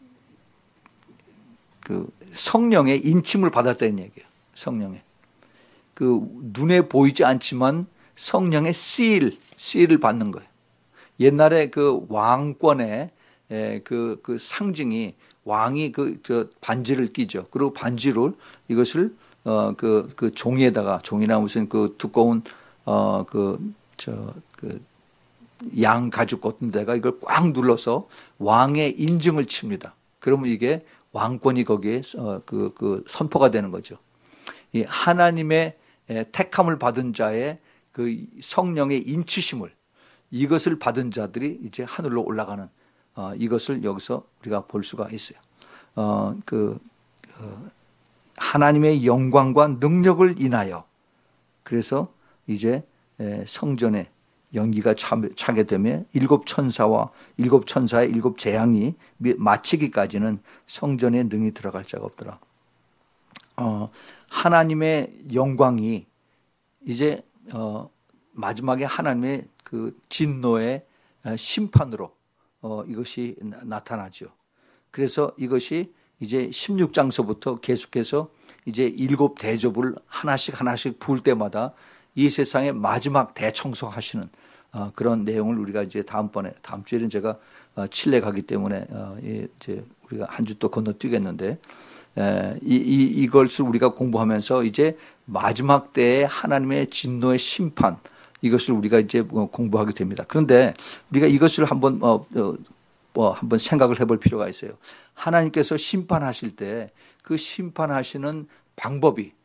그 성령의 인침을 받았다는 얘기예요. 성령의 그 눈에 보이지 않지만 성령의 seal, seal을 받는 거예요. 옛날에 그 왕권의 그, 그 상징이 왕이 그 저 반지를 끼죠. 그리고 반지를 이것을 어 그 그 종이에다가 종이나 무슨 그 두꺼운 어 그 저 그 양 가죽 같은 데가 이걸 꽉 눌러서 왕의 인증을 칩니다. 그러면 이게 왕권이 거기에 그, 그 선포가 되는 거죠. 이 하나님의 택함을 받은 자의 그 성령의 인치심을 이것을 받은 자들이 이제 하늘로 올라가는 어, 이것을 여기서 우리가 볼 수가 있어요. 어, 그, 그 하나님의 영광과 능력을 인하여 그래서 이제 성전에 연기가 차게 되면 일곱 천사와 일곱 천사의 일곱 재앙이 마치기까지는 성전에 능히 들어갈 자가 없더라. 어, 하나님의 영광이 이제 어, 마지막에 하나님의 그 진노의 심판으로 어, 이것이 나타나죠. 그래서 이것이 이제 십육 장서부터 계속해서 이제 일곱 대접을 하나씩 하나씩 부을 때마다 이 세상의 마지막 대청소하시는 어, 그런 내용을 우리가 이제 다음번에 다음 주에는 제가 어, 칠레 가기 때문에 어, 이제 우리가 한 주 또 건너뛰겠는데 에, 이, 이 이것을 우리가 공부하면서 이제 마지막 때의 하나님의 진노의 심판 이것을 우리가 이제 공부하게 됩니다. 그런데 우리가 이것을 한번 어, 어, 뭐 한번 생각을 해볼 필요가 있어요. 하나님께서 심판하실 때 그 심판하시는 방법이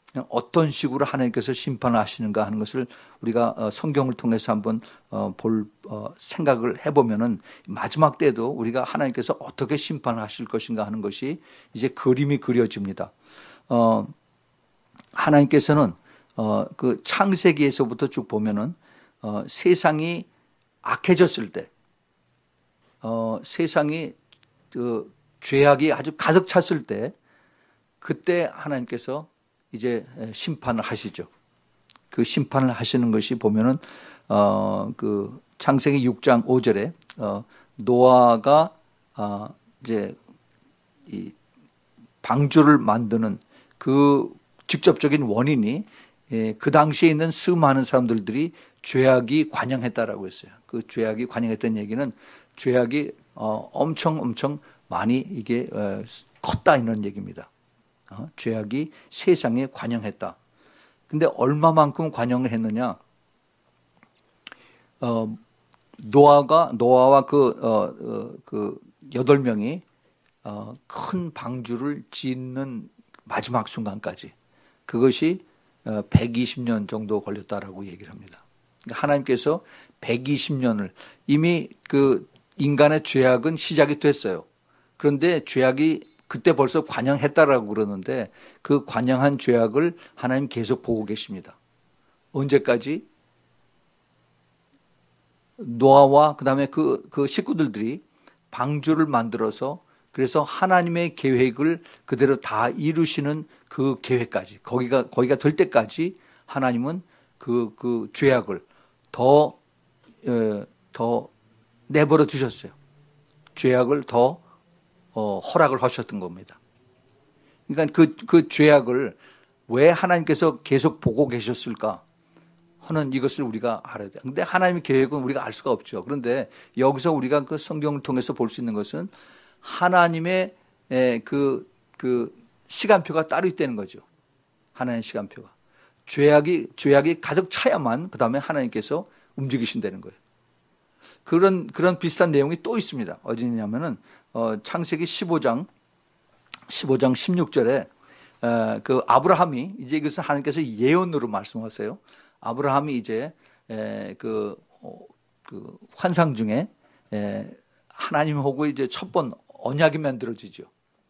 어떤 식으로 하나님께서 심판을 하시는가 하는 것을 우리가 성경을 통해서 한번 볼 생각을 해보면은 마지막 때도 우리가 하나님께서 어떻게 심판을 하실 것인가 하는 것이 이제 그림이 그려집니다. 어, 하나님께서는 어, 그 창세기에서부터 쭉 보면은 어, 세상이 악해졌을 때, 어, 세상이 그 죄악이 아주 가득 찼을 때, 그때 하나님께서 이제 심판을 하시죠. 그 심판을 하시는 것이 보면은 어, 그 창세기 육 장 오 절에 어, 노아가 어, 이제 이 방주를 만드는 그 직접적인 원인이 예, 그 당시에 있는 수많은 사람들이 죄악이 관영했다라고 했어요. 그 죄악이 관영했던 얘기는 죄악이 어, 엄청 엄청 많이 이게 어, 컸다 이런 얘기입니다. 어, 죄악이 세상에 관영했다. 근데 얼마만큼 관영을 했느냐? 어, 노아가 노아와 그, 어, 어, 그 여덟 명이 어, 큰 방주를 짓는 마지막 순간까지 그것이 어, 백이십 년 정도 걸렸다라고 얘기를 합니다. 그러니까 하나님께서 백이십 년을 이미 그 인간의 죄악은 시작이 됐어요. 그런데 죄악이 그때 벌써 관영했다라고 그러는데 그 관영한 죄악을 하나님 계속 보고 계십니다. 언제까지? 노아와 그다음에 그, 그 식구들이 방주를 만들어서 그래서 하나님의 계획을 그대로 다 이루시는 그 계획까지 거기가 거기가 될 때까지 하나님은 그, 그 죄악을 더, 에, 더 내버려 두셨어요. 죄악을 더 어, 허락을 하셨던 겁니다. 그러니까 그, 그 죄악을 왜 하나님께서 계속 보고 계셨을까 하는 이것을 우리가 알아야 돼요. 근데 하나님의 계획은 우리가 알 수가 없죠. 그런데 여기서 우리가 그 성경을 통해서 볼 수 있는 것은 하나님의 그, 그 시간표가 따로 있다는 거죠. 하나님의 시간표가. 죄악이, 죄악이 가득 차야만 그 다음에 하나님께서 움직이신다는 거예요. 그런, 그런 비슷한 내용이 또 있습니다. 어디냐면은 어, 창세기 십오 장, 십오 장 십육 절에 에, 그 아브라함이 이제 이것은 하나님께서 예언으로 말씀하세요. 아브라함이 이제 에, 그, 어, 그 환상 중에 에, 하나님하고 이제 첫 번 언약이 만들어지죠.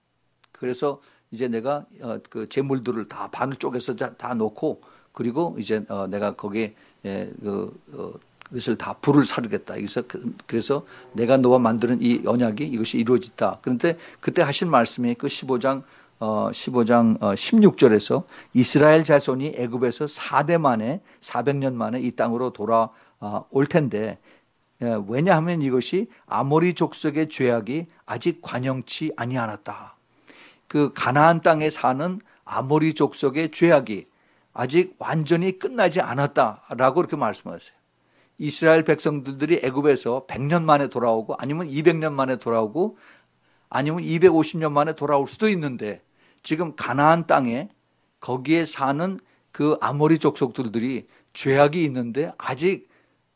그래서 이제 내가 어, 그 재물들을 다 반을 쪼개서 다, 다 놓고 그리고 이제 어, 내가 거기에 에, 그 어, 그것을 다 불을 사르겠다. 그래서, 그래서 내가 너와 만드는 이 언약이 이것이 이루어졌다. 그런데 그때 하신 말씀이 그 십오 장, 어, 십오 장 어, 십육 절에서 이스라엘 자손이 애굽에서 사 대 만에 사백 년 만에 이 땅으로 돌아올 텐데 예, 왜냐하면 이것이 아모리 족속의 죄악이 아직 관영치 아니하였다. 그 가나안 땅에 사는 아모리 족속의 죄악이 아직 완전히 끝나지 않았다라고 그렇게 말씀하세요. 이스라엘 백성들이 애굽에서 백 년 만에 돌아오고 아니면 이백 년 만에 돌아오고 아니면 이백오십 년 만에 돌아올 수도 있는데 지금 가나안 땅에 거기에 사는 그 아모리 족속들이 죄악이 있는데 아직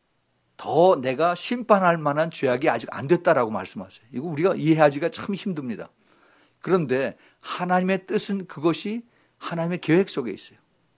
더 내가 심판할 만한 죄악이 아직 안 됐다라고 말씀하세요. 이거 우리가 이해하기가 참 힘듭니다. 그런데 하나님의 뜻은 그것이 하나님의 계획 속에 있어요.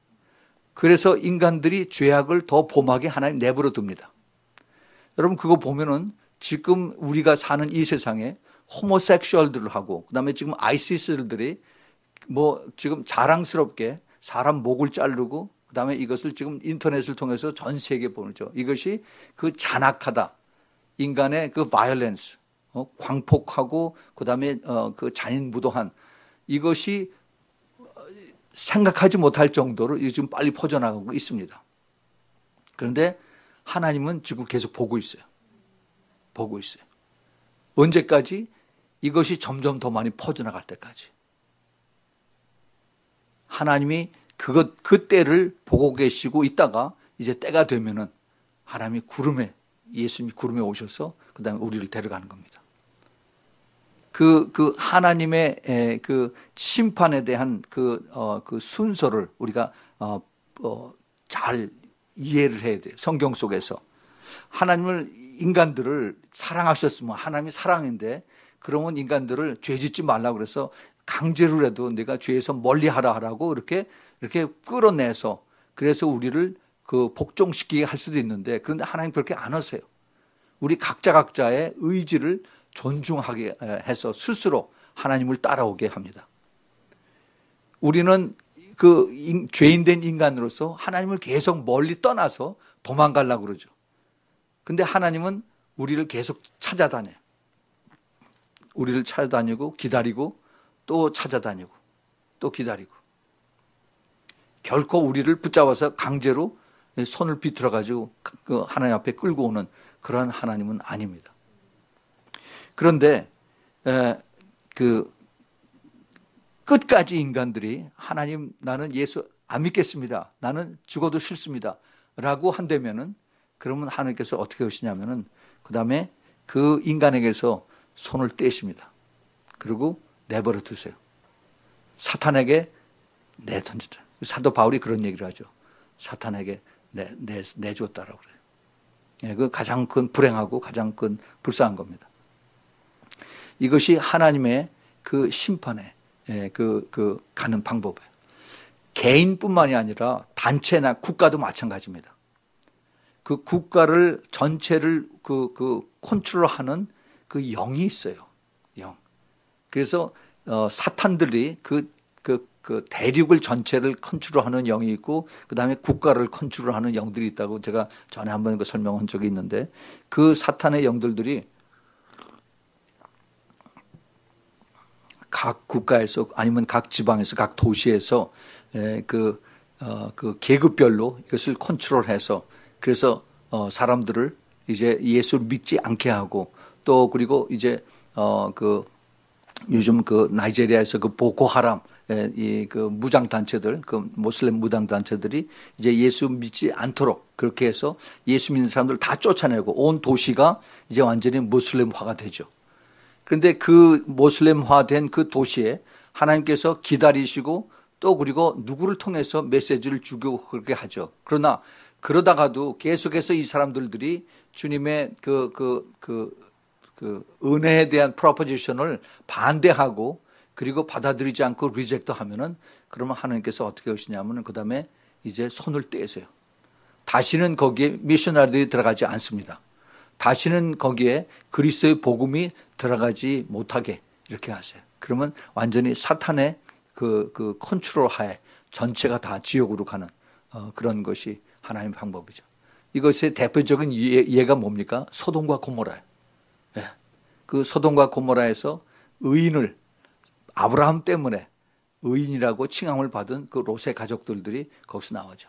그래서 인간들이 죄악을 더 범하게 하나님 내버려 둡니다. 여러분 그거 보면은 지금 우리가 사는 이 세상에 호모섹슈얼들을 하고 그다음에 지금 아이시스들이 뭐 지금 자랑스럽게 사람 목을 자르고 그다음에 이것을 지금 인터넷을 통해서 전 세계에 보내죠. 이것이 그 잔악하다. 인간의 그 바이올렌스, 어, 광폭하고 그다음에 어, 그 잔인무도한 이것이 생각하지 못할 정도로 요즘 빨리 퍼져나가고 있습니다. 그런데 하나님은 지금 계속 보고 있어요. 보고 있어요. 언제까지? 이것이 점점 더 많이 퍼져나갈 때까지. 하나님이 그것, 그 때를 보고 계시고 있다가 이제 때가 되면은 하나님이 구름에, 예수님이 구름에 오셔서 그 다음에 우리를 데려가는 겁니다. 그, 그 하나님의 에, 그 심판에 대한 그, 어, 그 순서를 우리가 어, 어, 잘 이해를 해야 돼요. 성경 속에서. 하나님을, 인간들을 사랑하셨으면 하나님이 사랑인데 그러면 인간들을 죄 짓지 말라고 그래서 강제로라도 내가 죄에서 멀리 하라 하라고 이렇게 이렇게 끌어내서 그래서 우리를 그 복종시키게 할 수도 있는데, 그런데 하나님 그렇게 안 하세요. 우리 각자 각자의 의지를 존중하게 해서 스스로 하나님을 따라오게 합니다. 우리는 그 죄인된 인간으로서 하나님을 계속 멀리 떠나서 도망가려고 그러죠. 근데 하나님은 우리를 계속 찾아다녀요. 우리를 찾아다니고 기다리고 또 찾아다니고 또 기다리고, 결코 우리를 붙잡아서 강제로 손을 비틀어 가지고 하나님 앞에 끌고 오는 그러한 하나님은 아닙니다. 그런데 그 끝까지 인간들이 하나님, 나는 예수 안 믿겠습니다, 나는 죽어도 싫습니다 라고 한다면은, 그러면 하나님께서 어떻게 하시냐면은 그 다음에 그 인간에게서 손을 떼십니다. 그리고 내버려 두세요. 사탄에게 내던지죠. 사도 바울이 그런 얘기를 하죠. 사탄에게 내, 내, 내줬다라고 그래요. 예, 그 가장 큰 불행하고 가장 큰 불쌍한 겁니다. 이것이 하나님의 그 심판에 예, 그, 그 가는 방법이에요. 개인뿐만이 아니라 단체나 국가도 마찬가지입니다. 그 국가를 전체를 그, 그 컨트롤하는 그 영이 있어요. 영. 그래서 어, 사탄들이 그, 그, 그 대륙을 전체를 컨트롤하는 영이 있고, 그 다음에 국가를 컨트롤하는 영들이 있다고 제가 전에 한번 그 설명한 적이 있는데, 그 사탄의 영들들이 각 국가에서 아니면 각 지방에서 각 도시에서 그, 어, 그 계급별로 이것을 컨트롤해서, 그래서 어, 사람들을 이제 예수를 믿지 않게 하고, 또 그리고 이제 어, 그 요즘 그 나이지리아에서 그 보코하람 이 그 무장 단체들, 그 모슬렘 무장 단체들이 이제 예수 믿지 않도록 그렇게 해서 예수 믿는 사람들 다 쫓아내고 온 도시가 이제 완전히 모슬렘화가 되죠. 그런데 그 모슬렘화된 그 도시에 하나님께서 기다리시고 또 그리고 누구를 통해서 메시지를 주고 그렇게 하죠. 그러나 그러다가도 계속해서 이 사람들이 주님의 그, 그, 그, 그 은혜에 대한 프로포지션을 반대하고 그리고 받아들이지 않고 리젝트 하면은, 그러면 하나님께서 어떻게 하시냐면은 그 다음에 이제 손을 떼세요. 다시는 거기에 미셔너리들이 들어가지 않습니다. 다시는 거기에 그리스도의 복음이 들어가지 못하게 이렇게 하세요. 그러면 완전히 사탄의 그, 그 컨트롤 하에 전체가 다 지옥으로 가는 어, 그런 것이 하나님의 방법이죠. 이것의 대표적인 예, 예가 뭡니까? 소돔과 고모라예요. 예. 그 소돔과 고모라에서 의인을, 아브라함 때문에 의인이라고 칭함을 받은 그 롯의 가족들이 거기서 나오죠.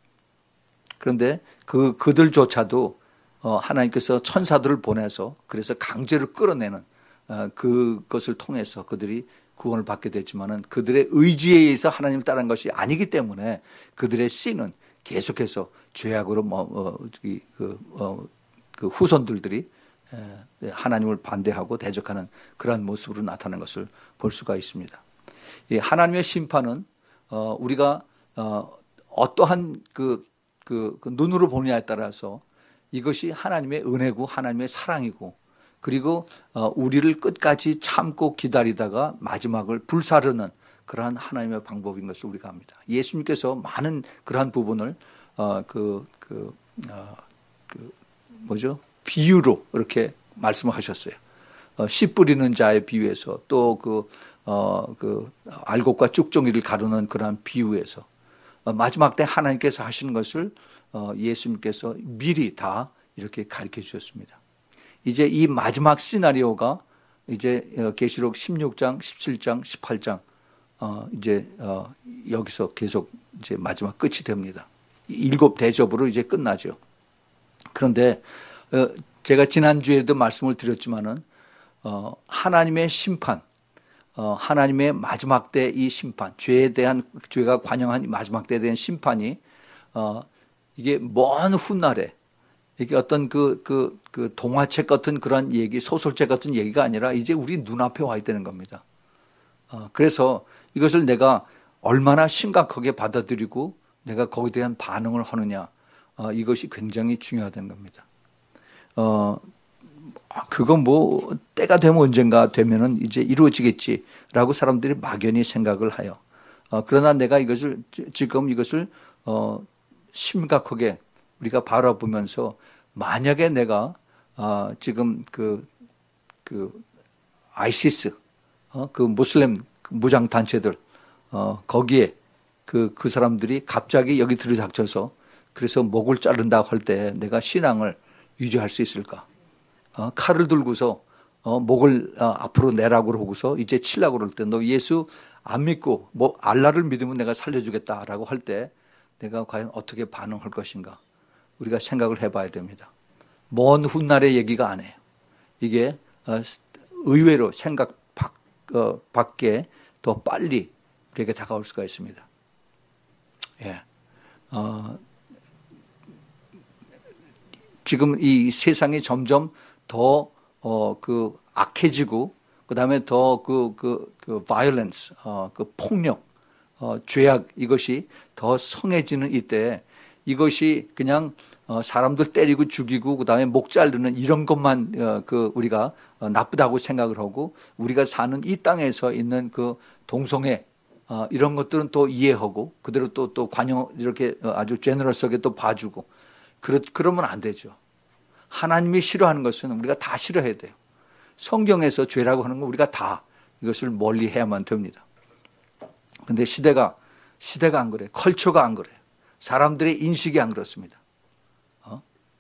그런데 그, 그들조차도 어, 하나님께서 천사들을 보내서 그래서 강제로 끌어내는 어, 그것을 통해서 그들이 구원을 받게 됐지만은, 그들의 의지에 의해서 하나님을 따른 것이 아니기 때문에 그들의 씨는 계속해서 죄악으로 뭐, 어, 그, 어, 그 후손들들이 하나님을 반대하고 대적하는 그러한 모습으로 나타나는 것을 볼 수가 있습니다. 이 하나님의 심판은 어, 우리가 어, 어떠한 그, 그, 그 눈으로 보느냐에 따라서 이것이 하나님의 은혜고 하나님의 사랑이고, 그리고 어, 우리를 끝까지 참고 기다리다가 마지막을 불사르는 그러한 하나님의 방법인 것을 우리가 압니다. 예수님께서 많은 그러한 부분을 어, 그, 그, 어, 그 뭐죠? 비유로 이렇게 말씀하셨어요. 어, 씨 뿌리는 자의 비유에서, 또 그, 어, 그 알곡과 쭉정이를 가르는 그러한 비유에서 어, 마지막 때 하나님께서 하시는 것을 어, 예수님께서 미리 다 이렇게 가르쳐 주셨습니다. 이제 이 마지막 시나리오가 이제 계시록 십육 장, 십칠 장, 십팔 장 어, 이제 어, 여기서 계속 이제 마지막 끝이 됩니다. 일곱 대접으로 이제 끝나죠. 그런데 어, 제가 지난주에도 말씀을 드렸지만은 어, 하나님의 심판, 어, 하나님의 마지막 때 이 심판, 죄에 대한, 죄가 관영한 마지막 때에 대한 심판이 어, 이게 먼 훗날에 이게 어떤 그, 그, 그 동화책 같은 그런 얘기, 소설책 같은 얘기가 아니라 이제 우리 눈앞에 와 있다는 겁니다. 어, 그래서 이것을 내가 얼마나 심각하게 받아들이고 내가 거기에 대한 반응을 하느냐, 어, 이것이 굉장히 중요하다는 겁니다. 어, 그건 뭐 때가 되면 언젠가 되면은 이제 이루어지겠지라고 사람들이 막연히 생각을 해요. 어, 그러나 내가 이것을 지금 이것을 어, 심각하게 우리가 바라보면서 만약에 내가 어, 지금 그, 그 아이시스 어, 그 무슬림 무장 단체들 어, 거기에 그, 그 사람들이 갑자기 여기 들이닥쳐서 그래서 목을 자른다고 할 때 내가 신앙을 유지할 수 있을까? 어, 칼을 들고서 어, 목을 어, 앞으로 내라고 그러고서 이제 치려고 그럴 때 너 예수 안 믿고 뭐 알라를 믿으면 내가 살려주겠다라고 할 때 내가 과연 어떻게 반응할 것인가? 우리가 생각을 해봐야 됩니다. 먼 훗날의 얘기가 아니에요. 이게 어, 의외로 생각 밖, 어, 밖에 더 빨리 우리에게 다가올 수가 있습니다. 예. 어, 지금 이 세상이 점점 더, 어, 그, 악해지고, 그 다음에 더 그, 그, 그, violence, 어, 그 폭력, 어, 죄악, 이것이 더 성해지는 이때 이것이 그냥 어, 사람들 때리고 죽이고, 그 다음에 목 자르는 이런 것만, 어, 그, 우리가 어, 나쁘다고 생각을 하고, 우리가 사는 이 땅에서 있는 그 동성애, 어, 이런 것들은 또 이해하고, 그대로 또, 또 관용, 이렇게 아주 제너러스하게 또 봐주고, 그러, 그러면 안 되죠. 하나님이 싫어하는 것은 우리가 다 싫어해야 돼요. 성경에서 죄라고 하는 건 우리가 다 이것을 멀리 해야만 됩니다. 그런데 시대가, 시대가 안 그래요. 컬처가 안 그래요. 사람들의 인식이 안 그렇습니다. 어?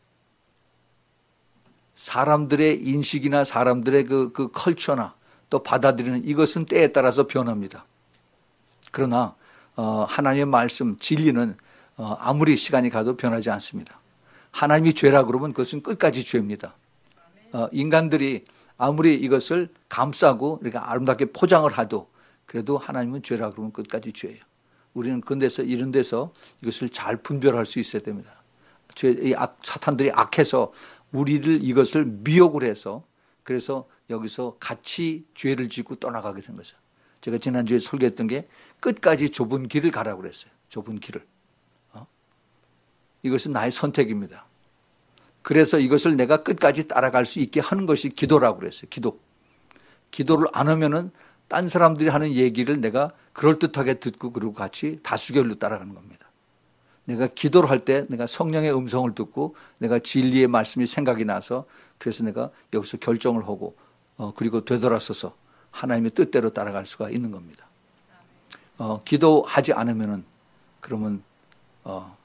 사람들의 인식이나 사람들의 그, 그 컬처나 또 받아들이는 이것은 때에 따라서 변합니다. 그러나, 어, 하나님의 말씀, 진리는 어, 아무리 시간이 가도 변하지 않습니다. 하나님이 죄라 그러면 그것은 끝까지 죄입니다. 어, 인간들이 아무리 이것을 감싸고 이렇게 아름답게 포장을 하도 그래도 하나님은 죄라 그러면 끝까지 죄예요. 우리는 그런 데서 이런 데서 이것을 잘 분별할 수 있어야 됩니다. 죄, 이 악, 사탄들이 악해서 우리를 이것을 미혹을 해서 그래서 여기서 같이 죄를 짓고 떠나가게 된 거죠. 제가 지난주에 설교했던 게 끝까지 좁은 길을 가라고 그랬어요. 좁은 길을. 어? 이것은 나의 선택입니다. 그래서 이것을 내가 끝까지 따라갈 수 있게 하는 것이 기도라고 그랬어요. 기도. 기도를 안 하면은 딴 사람들이 하는 얘기를 내가 그럴듯하게 듣고 그러고 같이 다수결로 따라가는 겁니다. 내가 기도를 할 때 내가 성령의 음성을 듣고 내가 진리의 말씀이 생각이 나서 그래서 내가 여기서 결정을 하고 어, 그리고 되돌아서서 하나님의 뜻대로 따라갈 수가 있는 겁니다. 어, 기도하지 않으면은 그러면 어,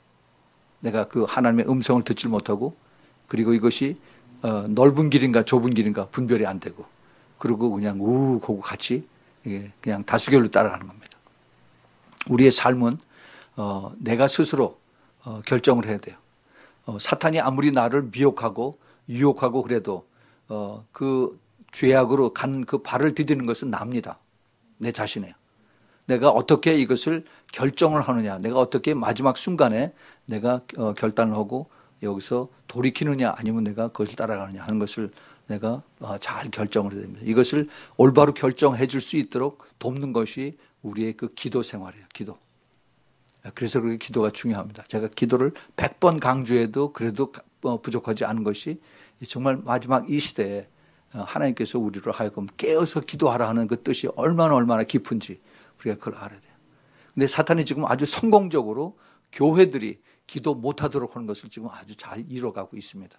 내가 그 하나님의 음성을 듣질 못하고 그리고 이것이 어, 넓은 길인가 좁은 길인가 분별이 안 되고 그리고 그냥 우우 하고 같이 그냥 다수결로 따라가는 겁니다. 우리의 삶은 어, 내가 스스로 어, 결정을 해야 돼요. 어, 사탄이 아무리 나를 미혹하고 유혹하고 그래도 어, 그 죄악으로 간 그 발을 디디는 것은 납니다. 내 자신이에요. 내가 어떻게 이것을 결정을 하느냐, 내가 어떻게 마지막 순간에 내가 어, 결단을 하고 여기서 돌이키느냐 아니면 내가 그것을 따라가느냐 하는 것을 내가 어, 잘 결정을 해야 됩니다. 이것을 올바로 결정해 줄 수 있도록 돕는 것이 우리의 그 기도 생활이에요. 기도. 그래서 그렇게 기도가 중요합니다. 제가 기도를 백 번 강조해도 그래도 부족하지 않은 것이 정말 마지막 이 시대에 하나님께서 우리를 하여금 깨어서 기도하라 하는 그 뜻이 얼마나 얼마나 깊은지 우리가 그걸 알아야 돼요. 근데 사탄이 지금 아주 성공적으로 교회들이 기도 못하도록 하는 것을 지금 아주 잘 이뤄가고 있습니다.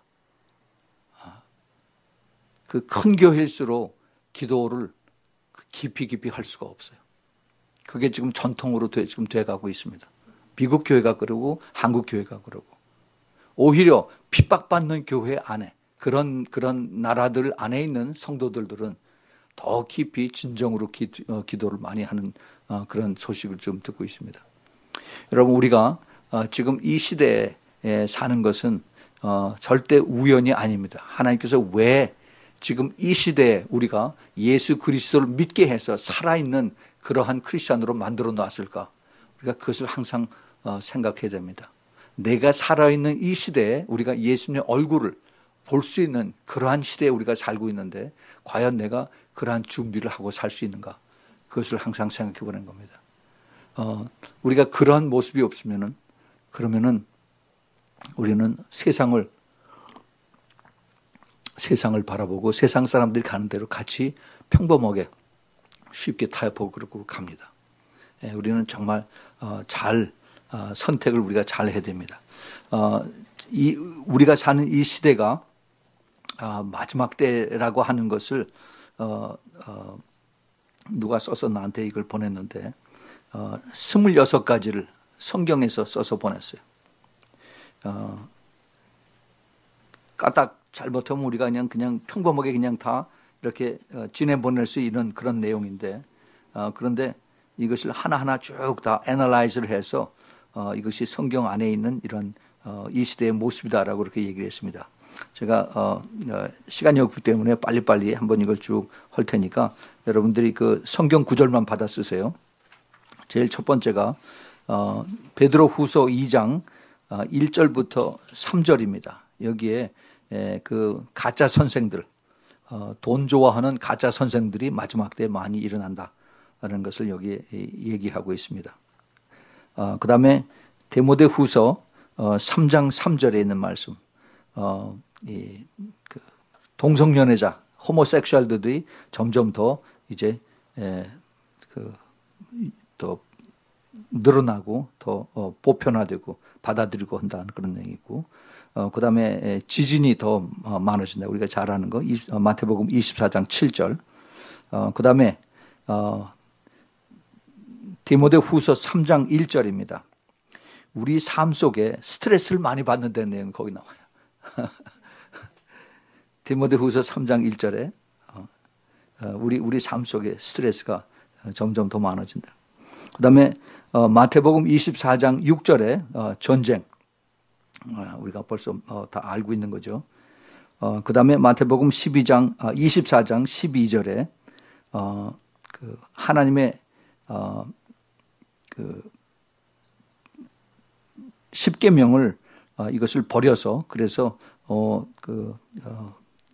그 큰 교회일수록 기도를 깊이 깊이 할 수가 없어요. 그게 지금 전통으로 돼, 지금 돼가고 있습니다. 미국 교회가 그러고 한국 교회가 그러고 오히려 핍박받는 교회 안에 그런 그런 나라들 안에 있는 성도들들은 더 깊이 진정으로 기, 어, 기도를 많이 하는 어, 그런 소식을 좀 듣고 있습니다. 여러분 우리가 어, 지금 이 시대에 사는 것은 어, 절대 우연이 아닙니다. 하나님께서 왜 지금 이 시대에 우리가 예수 그리스도를 믿게 해서 살아있는 그러한 크리스찬으로 만들어 놨을까? 우리가 그것을 항상 어, 생각해야 됩니다. 내가 살아있는 이 시대에 우리가 예수님의 얼굴을 볼 수 있는 그러한 시대에 우리가 살고 있는데 과연 내가 그러한 준비를 하고 살 수 있는가? 그것을 항상 생각해 보는 겁니다. 어, 우리가 그러한 모습이 없으면은 그러면은 우리는 세상을 세상을 바라보고 세상 사람들이 가는 대로 같이 평범하게 쉽게 타협하고 그러고 갑니다. 예, 우리는 정말 어, 잘 어, 선택을 우리가 잘 해야 됩니다. 어, 이 우리가 사는 이 시대가 어, 마지막 때라고 하는 것을 어, 어, 누가 써서 나한테 이걸 보냈는데 어, 스물여섯 가지를 성경에서 써서 보냈어요. 어, 까딱 잘못하면 우리가 그냥 그냥 평범하게 그냥 다 이렇게 어, 지내보낼 수 있는 그런 내용인데 어, 그런데 이것을 하나하나 쭉 다 애널라이즈를 해서 어, 이것이 성경 안에 있는 이런 어, 이 시대의 모습이다라고 그렇게 얘기를 했습니다. 제가 어, 어, 시간이 없기 때문에 빨리빨리 한번 이걸 쭉 할 테니까 여러분들이 그 성경 구절만 받아 쓰세요. 제일 첫 번째가 어, 베드로 후서 이 장 어, 일 절부터 삼 절입니다. 여기에 에, 그 가짜 선생들, 어, 돈 좋아하는 가짜 선생들이 마지막 때 많이 일어난다라는 것을 여기에 얘기하고 있습니다. 어, 그 다음에 디모데 후서 어, 삼 장 삼 절에 있는 말씀, 어, 이, 그 동성연애자, 호모섹슈얼들이 점점 더 이제 에, 그, 또 늘어나고 더 어, 보편화되고 받아들이고 한다는 그런 내용이고, 어, 그 다음에 지진이 더 어, 많아진다. 우리가 잘 아는 거, 이, 어, 마태복음 이십사 장 칠 절, 어, 그 다음에 어, 디모데 후서 삼 장 일 절입니다. 우리 삶 속에 스트레스를 많이 받는다는 내용 거기 나와요. 디모데 후서 삼 장 일 절에 어, 우리, 우리 삶 속에 스트레스가 점점 더 많아진다. 그 다음에 어, 마태복음 이십사 장 육 절에 어, 전쟁, 어, 우리가 벌써 어, 다 알고 있는 거죠. 어, 그 다음에 마태복음 십이 장, 어, 이십사 장 십이 절에 어, 그 하나님의 어, 그 십계명을 어, 이것을 버려서 그래서 어, 그 어,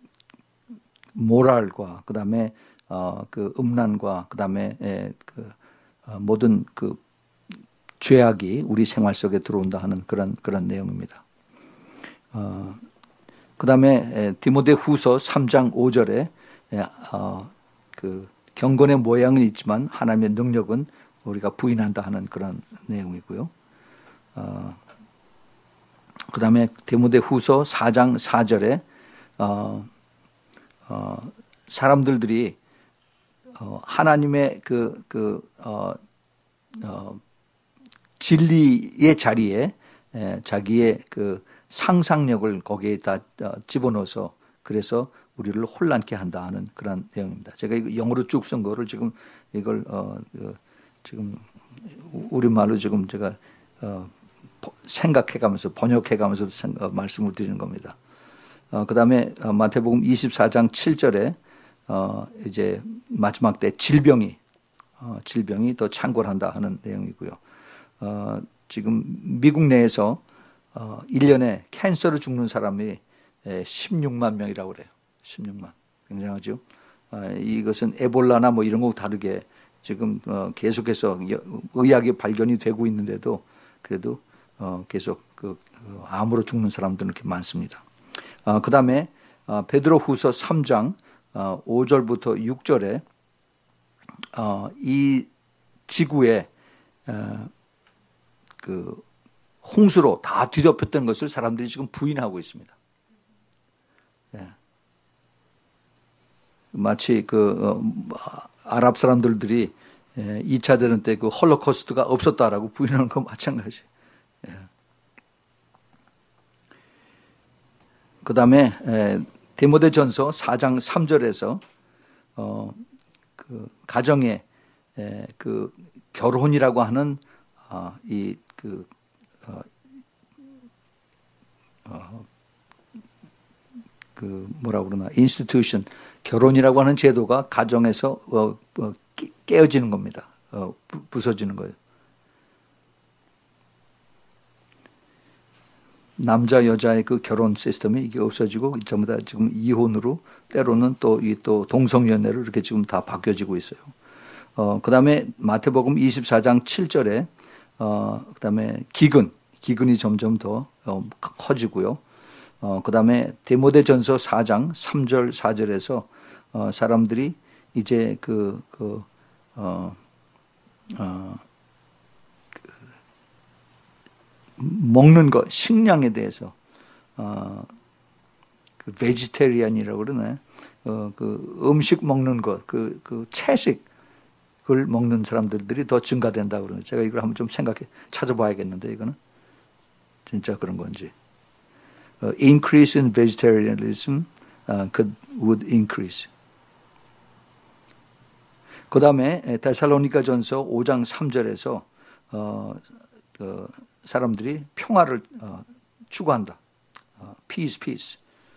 모랄과 그 다음에 어, 그 음란과 그 다음에 그 어, 모든 그 죄악이 우리 생활 속에 들어온다 하는 그런 그런 내용입니다. 어, 그 다음에 디모데 후서 삼 장 오 절에 어, 그 경건의 모양은 있지만 하나님의 능력은 우리가 부인한다 하는 그런 내용이고요. 어, 그 다음에 디모데 후서 사 장 사 절에 어, 어, 사람들이 어, 하나님의 그, 그, 어, 어, 진리의 자리에 에, 자기의 그 상상력을 거기에다 어, 집어넣어서 그래서 우리를 혼란케 한다 하는 그런 내용입니다. 제가 이거 영어로 쭉 쓴 거를 지금 이걸 어, 그, 지금 우리말로 지금 제가 어, 생각해가면서 번역해가면서 생각, 어, 말씀을 드리는 겁니다. 어, 그 다음에 어, 마태복음 이십사 장 칠 절에 어, 이제 마지막 때 질병이 어, 질병이 더 창궐한다 하는 내용이고요. 어, 지금 미국 내에서 어, 일 년에 캔서로 죽는 사람이 십육만 명이라고 그래요. 십육만. 굉장하죠. 어, 이것은 에볼라나 뭐 이런 거 다르게 지금 어, 계속해서 의학이 발견이 되고 있는데도 그래도 어, 계속 그, 그 암으로 죽는 사람들은 이렇게 많습니다. 어, 그 다음에 어, 베드로 후서 삼 장 어, 오 절부터 육 절에 어, 이 지구에 어, 그 홍수로 다 뒤덮였던 것을 사람들이 지금 부인하고 있습니다. 예. 마치 그 어, 아랍 사람들이 예, 이 차 대전 때 그 홀로코스트가 없었다라고 부인하는 거 마찬가지. 예. 그 다음에 디모데전서 사 장 삼 절에서 어, 그 가정에 에, 그 결혼이라고 하는 어, 이 그 어, 어, 그 뭐라 그러나 인스티튜션 결혼이라고 하는 제도가 가정에서 어, 어, 깨어지는 겁니다. 어, 부서지는 거예요. 남자 여자의 그 결혼 시스템이 이게 없어지고 전부 다 지금 이혼으로 때로는 또 이 또 동성연애로 이렇게 지금 다 바뀌어지고 있어요. 어, 그 다음에 마태복음 이십사 장 칠 절에 어, 그 다음에 기근, 기근이 점점 더 어, 커지고요. 어, 그 다음에 디모데전서 사 장 삼 절 사 절에서 어, 사람들이 이제 그, 그 어, 어, 먹는 것, 식량에 대해서 어, 그 베지테리안이라고 그러네. 어, 그 음식 먹는 것, 그, 그 채식을 먹는 사람들이 더 증가된다고 그러는데 제가 이걸 한번 좀 생각해 찾아봐야겠는데 이거는 진짜 그런 건지. Uh, increase in vegetarianism uh, could would increase. 그 다음에 데살로니가전서 오 장 삼 절에서 어, 그 사람들이 평화를 어, 추구한다. 어, peace, peace.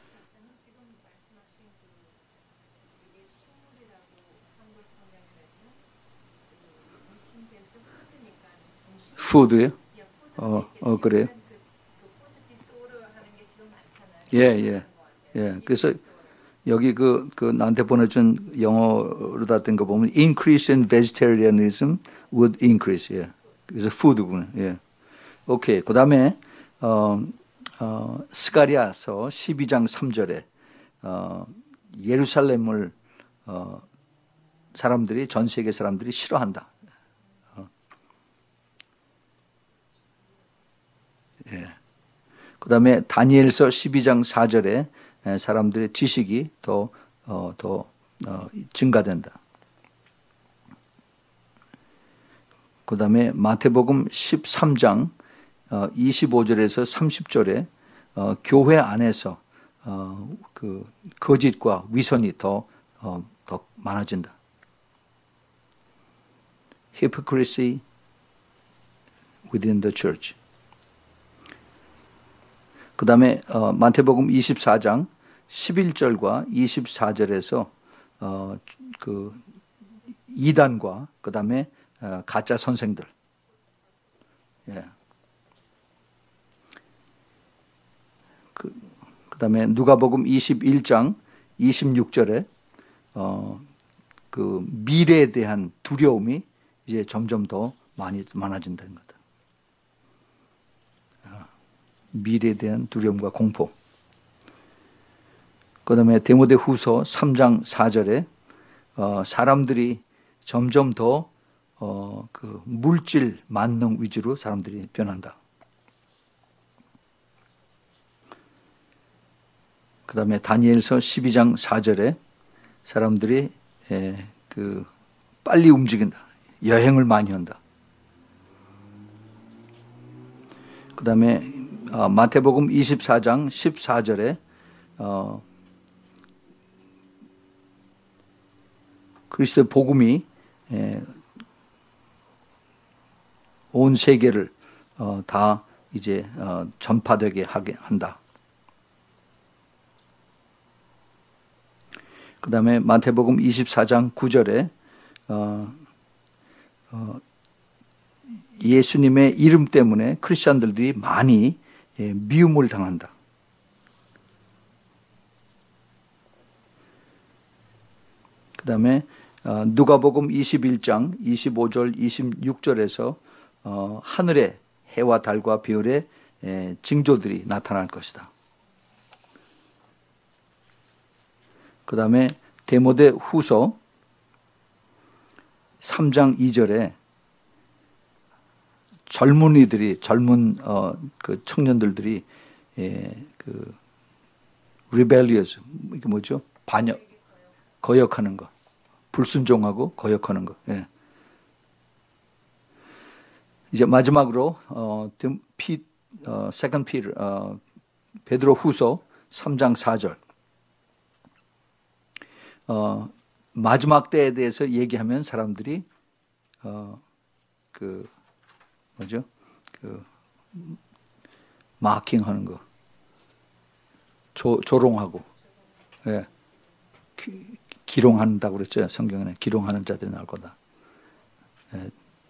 푸드요? 어, 어 그래요? 예, 예, 예. 그래서 여기 그, 그 나한테 보내준 영어로 다 된 거 보면 increase in vegetarianism would increase. 예. 그래서 food구나. 예. 오케이. 그 다음에, 어, 어, 스가랴서 십이 장 삼 절에, 어, 예루살렘을, 어, 사람들이, 전 세계 사람들이 싫어한다. 어. 예. 그 다음에 다니엘서 십이 장 사 절에 사람들의 지식이 더, 어, 더 어, 증가된다. 그 다음에 마태복음 십삼 장 어, 이십오 절에서 삼십 절에 어, 교회 안에서 어, 그 거짓과 위선이 더, 어, 더 많아진다. Hypocrisy within the church. 그 다음에 어, 마태복음 이십사 장 십일 절과 이십사 절에서 어, 그 이단과 그 다음에 어, 가짜 선생들. 예. 그, 그 다음에 누가복음 이십일 장 이십육 절에 어, 그 미래에 대한 두려움이 이제 점점 더 많이 많아진다는 거다. 미래에 대한 두려움과 공포. 그 다음에 디모데후서 삼 장 사 절에 어, 사람들이 점점 더 어, 그 물질 만능 위주로 사람들이 변한다. 그 다음에 다니엘서 십이 장 사 절에 사람들이 에, 그 빨리 움직인다. 여행을 많이 한다. 그 다음에 어, 마태복음 이십사 장 십사 절에 어, 그리스도의 복음이 에, 온 세계를 어, 다 이제 어, 전파되게 하게 한다. 그 다음에 마태복음 이십사 장 구 절에 어, 어, 예수님의 이름 때문에 크리스천들이 많이 예, 미움을 당한다. 그 다음에 어, 누가복음 이십일 장 이십오 절 이십육 절에서 어, 하늘에 해와 달과 별의 예, 징조들이 나타날 것이다. 그 다음에 디모데후서 삼 장 이 절에 젊은이들이 젊은 어, 그 청년들들이 예, 그 rebellious 이게 뭐죠? 반역, 거역하는 것, 불순종하고 거역하는 것. 예. 이제 마지막으로 어, 피, 어, Second Peter, 어, 베드로후서 삼 장 사 절. 어, 마지막 때에 대해서 얘기하면 사람들이 어, 그 뭐죠? 그 마킹하는 거, 조, 조롱하고, 예, 기, 기롱한다고 그랬죠. 성경에는 기롱하는 자들이 나올 거다. 예,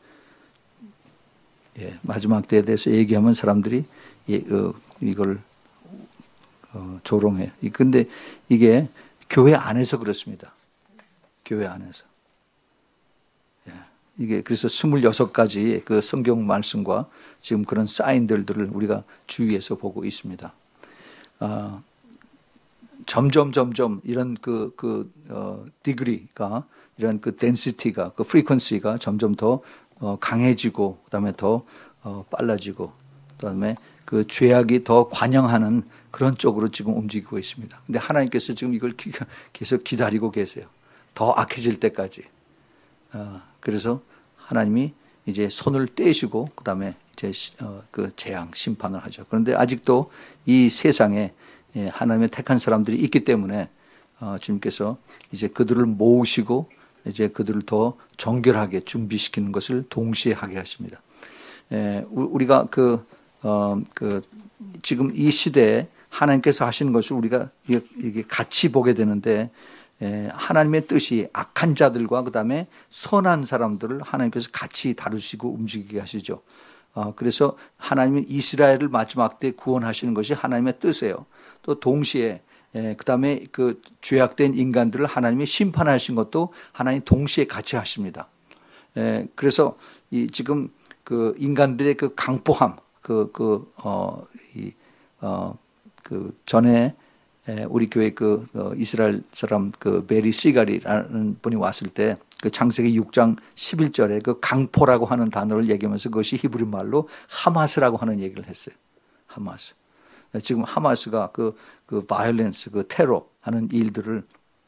예, 마지막 때에 대해서 얘기하면 사람들이 예, 어, 이걸 어, 조롱해. 근데 이게 교회 안에서 그렇습니다. 교회 안에서. 예. 이게 그래서 스물여섯 가지 그 성경 말씀과 지금 그런 사인들을 우리가 주위에서 보고 있습니다. 아, 점점 점점 이런 그, 그, 어, 디그리가 이런 그 덴시티가 그 프리퀀시가 점점 더 어, 강해지고 그다음에 더 어, 빨라지고 그다음에 그 죄악이 더 관영하는 그런 쪽으로 지금 움직이고 있습니다. 근데 하나님께서 지금 이걸 계속 기다리고 계세요. 더 악해질 때까지. 어, 그래서 하나님이 이제 손을 떼시고 그다음에 이제 어, 그 재앙 심판을 하죠. 그런데 아직도 이 세상에 하나님의 택한 사람들이 있기 때문에 어, 주님께서 이제 그들을 모으시고 이제 그들을 더 정결하게 준비시키는 것을 동시에 하게 하십니다. 에, 우리가 그, 어, 그 지금 이 시대에 하나님께서 하시는 것을 우리가 이게 같이 보게 되는데 에, 하나님의 뜻이 악한 자들과 그다음에 선한 사람들을 하나님께서 같이 다루시고 움직이게 하시죠. 어, 그래서 하나님은 이스라엘을 마지막 때 구원하시는 것이 하나님의 뜻이에요. 또 동시에 에, 그다음에 그 죄악된 인간들을 하나님이 심판하신 것도 하나님 동시에 같이 하십니다. 에, 그래서 이 지금 그 인간들의 그 강포함, 그, 그, 어, 이, 어, 그 전에 우리 교회 그 이스라엘 사람 그 베리 시갈이라는 분이 왔을 때 그 창세기 육 장 십일 절에 그 강포라고 하는 단어를 얘기하면서 그것이 히브리 말로 하마스라고 하는 얘기를 했어요. 하마스. 지금 하마스가 그, 그 바이올렌스, 그 테러 하는 일들을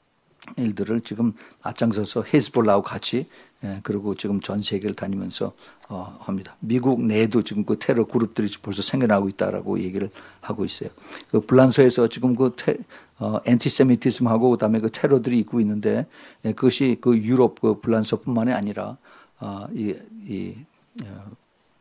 일들을 지금 앞장서서 헤즈볼라하고 같이 예, 그리고 지금 전 세계를 다니면서 어, 합니다. 미국 내에도 지금 그 테러 그룹들이 벌써 생겨나고 있다라고 얘기를 하고 있어요. 그 불란서에서 지금 그 테, 어, 엔티세미티즘하고 그다음에 그 테러들이 있고 있는데 예, 그것이 그 유럽 그 불란서뿐만이 아니라 어, 이, 이 어,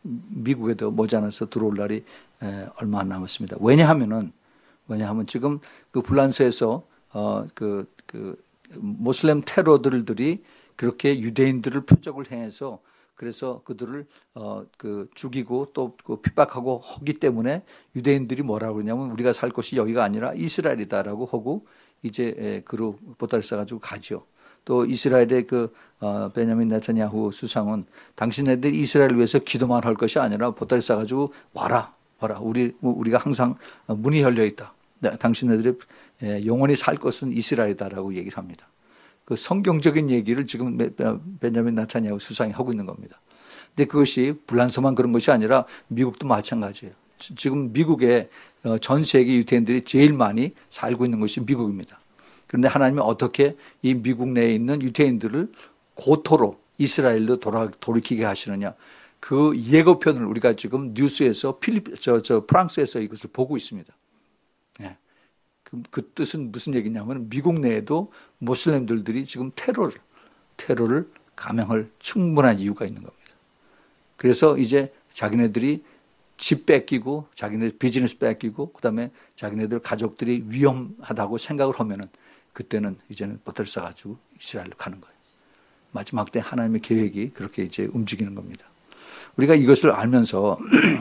미국에도 머지않아서 들어올 날이 에, 얼마 안 남았습니다. 왜냐하면은 왜냐하면 지금 그 불란서에서 어, 그, 그 모슬렘 테러들들이 그렇게 유대인들을 표적을 행해서 그래서 그들을 어, 그 죽이고 또 그 핍박하고 하기 때문에 유대인들이 뭐라고 그러냐면 우리가 살 곳이 여기가 아니라 이스라엘이다라고 하고 이제 그로 보따리 싸가지고 가죠. 또 이스라엘의 그 어, 베냐민 네타냐후 수상은 당신네들이 이스라엘을 위해서 기도만 할 것이 아니라 보따리 싸가지고 와라 와라 우리 우리가 항상 문이 열려 있다. 당신네들이 영원히 살 것은 이스라엘이다라고 얘기를 합니다. 그 성경적인 얘기를 지금 베냐민 네타냐후 수상이 하고 있는 겁니다. 근데 그것이 불란서만 그런 것이 아니라 미국도 마찬가지예요. 지금 미국에 전 세계 유대인들이 제일 많이 살고 있는 것이 미국입니다. 그런데 하나님이 어떻게 이 미국 내에 있는 유대인들을 고토로 이스라엘로 돌아, 돌이키게 하시느냐. 그 예고편을 우리가 지금 뉴스에서 필리핀, 저, 저 프랑스에서 이것을 보고 있습니다. 네. 그, 그 뜻은 무슨 얘기냐면 미국 내에도 모슬렘들들이 지금 테러를, 테러를 감행할 충분한 이유가 있는 겁니다. 그래서 이제 자기네들이 집 뺏기고 자기네 비즈니스 뺏기고 그다음에 자기네들 가족들이 위험하다고 생각을 하면은 그때는 이제는 보따리 싸가지고 이스라엘로 가는 거예요. 마지막 때 하나님의 계획이 그렇게 이제 움직이는 겁니다. 우리가 이것을 알면서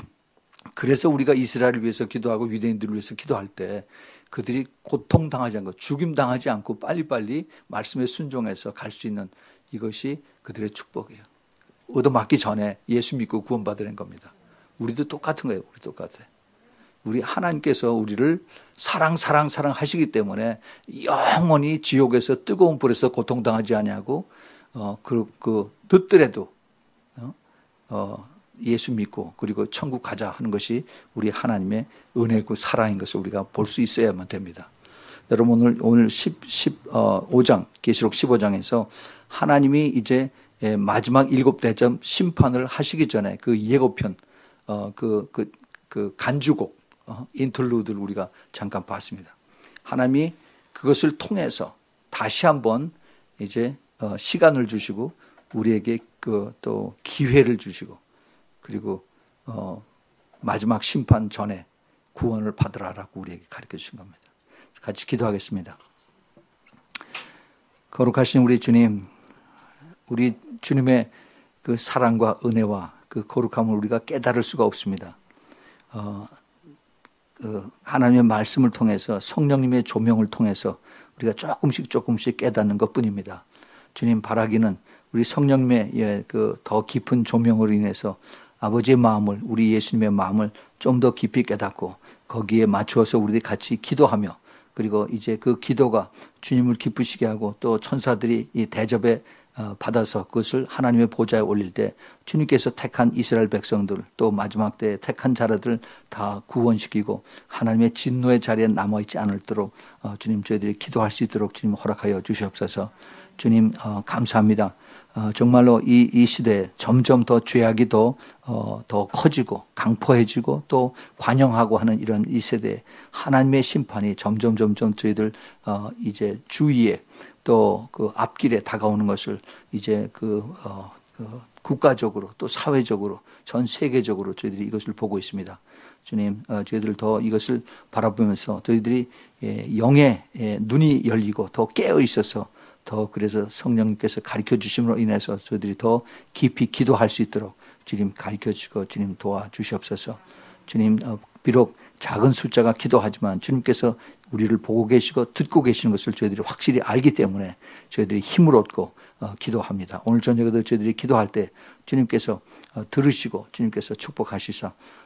그래서 우리가 이스라엘을 위해서 기도하고 유대인들을 위해서 기도할 때 그들이 고통당하지 않고 죽임당하지 않고 빨리빨리 말씀에 순종해서 갈 수 있는 이것이 그들의 축복이에요. 얻어맞기 전에 예수 믿고 구원받으는 겁니다. 우리도 똑같은 거예요. 우리 똑같아요. 우리 하나님께서 우리를 사랑 사랑 사랑 하시기 때문에 영원히 지옥에서 뜨거운 불에서 고통당하지 아니하고 어, 그, 그 늦더라도 어, 어, 예수 믿고 그리고 천국 가자 하는 것이 우리 하나님의 은혜고 사랑인 것을 우리가 볼 수 있어야만 됩니다. 여러분 오늘 오늘 십오 장 계시록 십오 장에서 하나님이 이제 마지막 일곱 대점 심판을 하시기 전에 그 예고편 어, 그, 그, 그 간주곡 어, 인터루드를 우리가 잠깐 봤습니다. 하나님이 그것을 통해서 다시 한번 이제 어, 시간을 주시고 우리에게 그 또 기회를 주시고 그리고 어, 마지막 심판 전에 구원을 받으라라고 우리에게 가르쳐 주신 겁니다. 같이 기도하겠습니다. 거룩하신 우리 주님, 우리 주님의 그 사랑과 은혜와 그 거룩함을 우리가 깨달을 수가 없습니다. 어, 그 하나님의 말씀을 통해서 성령님의 조명을 통해서 우리가 조금씩 조금씩 깨닫는 것뿐입니다. 주님 바라기는 우리 성령님의 그 더 깊은 조명으로 인해서 아버지의 마음을 우리 예수님의 마음을 좀 더 깊이 깨닫고 거기에 맞추어서 우리들이 같이 기도하며 그리고 이제 그 기도가 주님을 기쁘시게 하고 또 천사들이 이 대접에 받아서 그것을 하나님의 보좌에 올릴 때 주님께서 택한 이스라엘 백성들 또 마지막 때에 택한 자라들 다 구원시키고 하나님의 진노의 자리에 남아있지 않도록 주님 저희들이 기도할 수 있도록 주님 허락하여 주시옵소서. 주님 감사합니다. 정말로 이, 이 시대에 점점 더 죄악이 더, 어, 더 커지고 강포해지고 또 관영하고 하는 이런 이 세대에 하나님의 심판이 점점 점점 저희들 어, 이제 주위에 또 그 앞길에 다가오는 것을 이제 그, 어, 그 국가적으로 또 사회적으로 전 세계적으로 저희들이 이것을 보고 있습니다. 주님, 어, 저희들 더 이것을 바라보면서 저희들이 예, 영의 예, 눈이 열리고 더 깨어 있어서 더 그래서 성령님께서 가르쳐 주심으로 인해서 저희들이 더 깊이 기도할 수 있도록 주님 가르쳐 주시고 주님 도와주시옵소서. 주님 비록 작은 숫자가 기도하지만 주님께서 우리를 보고 계시고 듣고 계시는 것을 저희들이 확실히 알기 때문에 저희들이 힘을 얻고 기도합니다. 오늘 저녁에도 저희들이 기도할 때 주님께서 들으시고 주님께서 축복하시사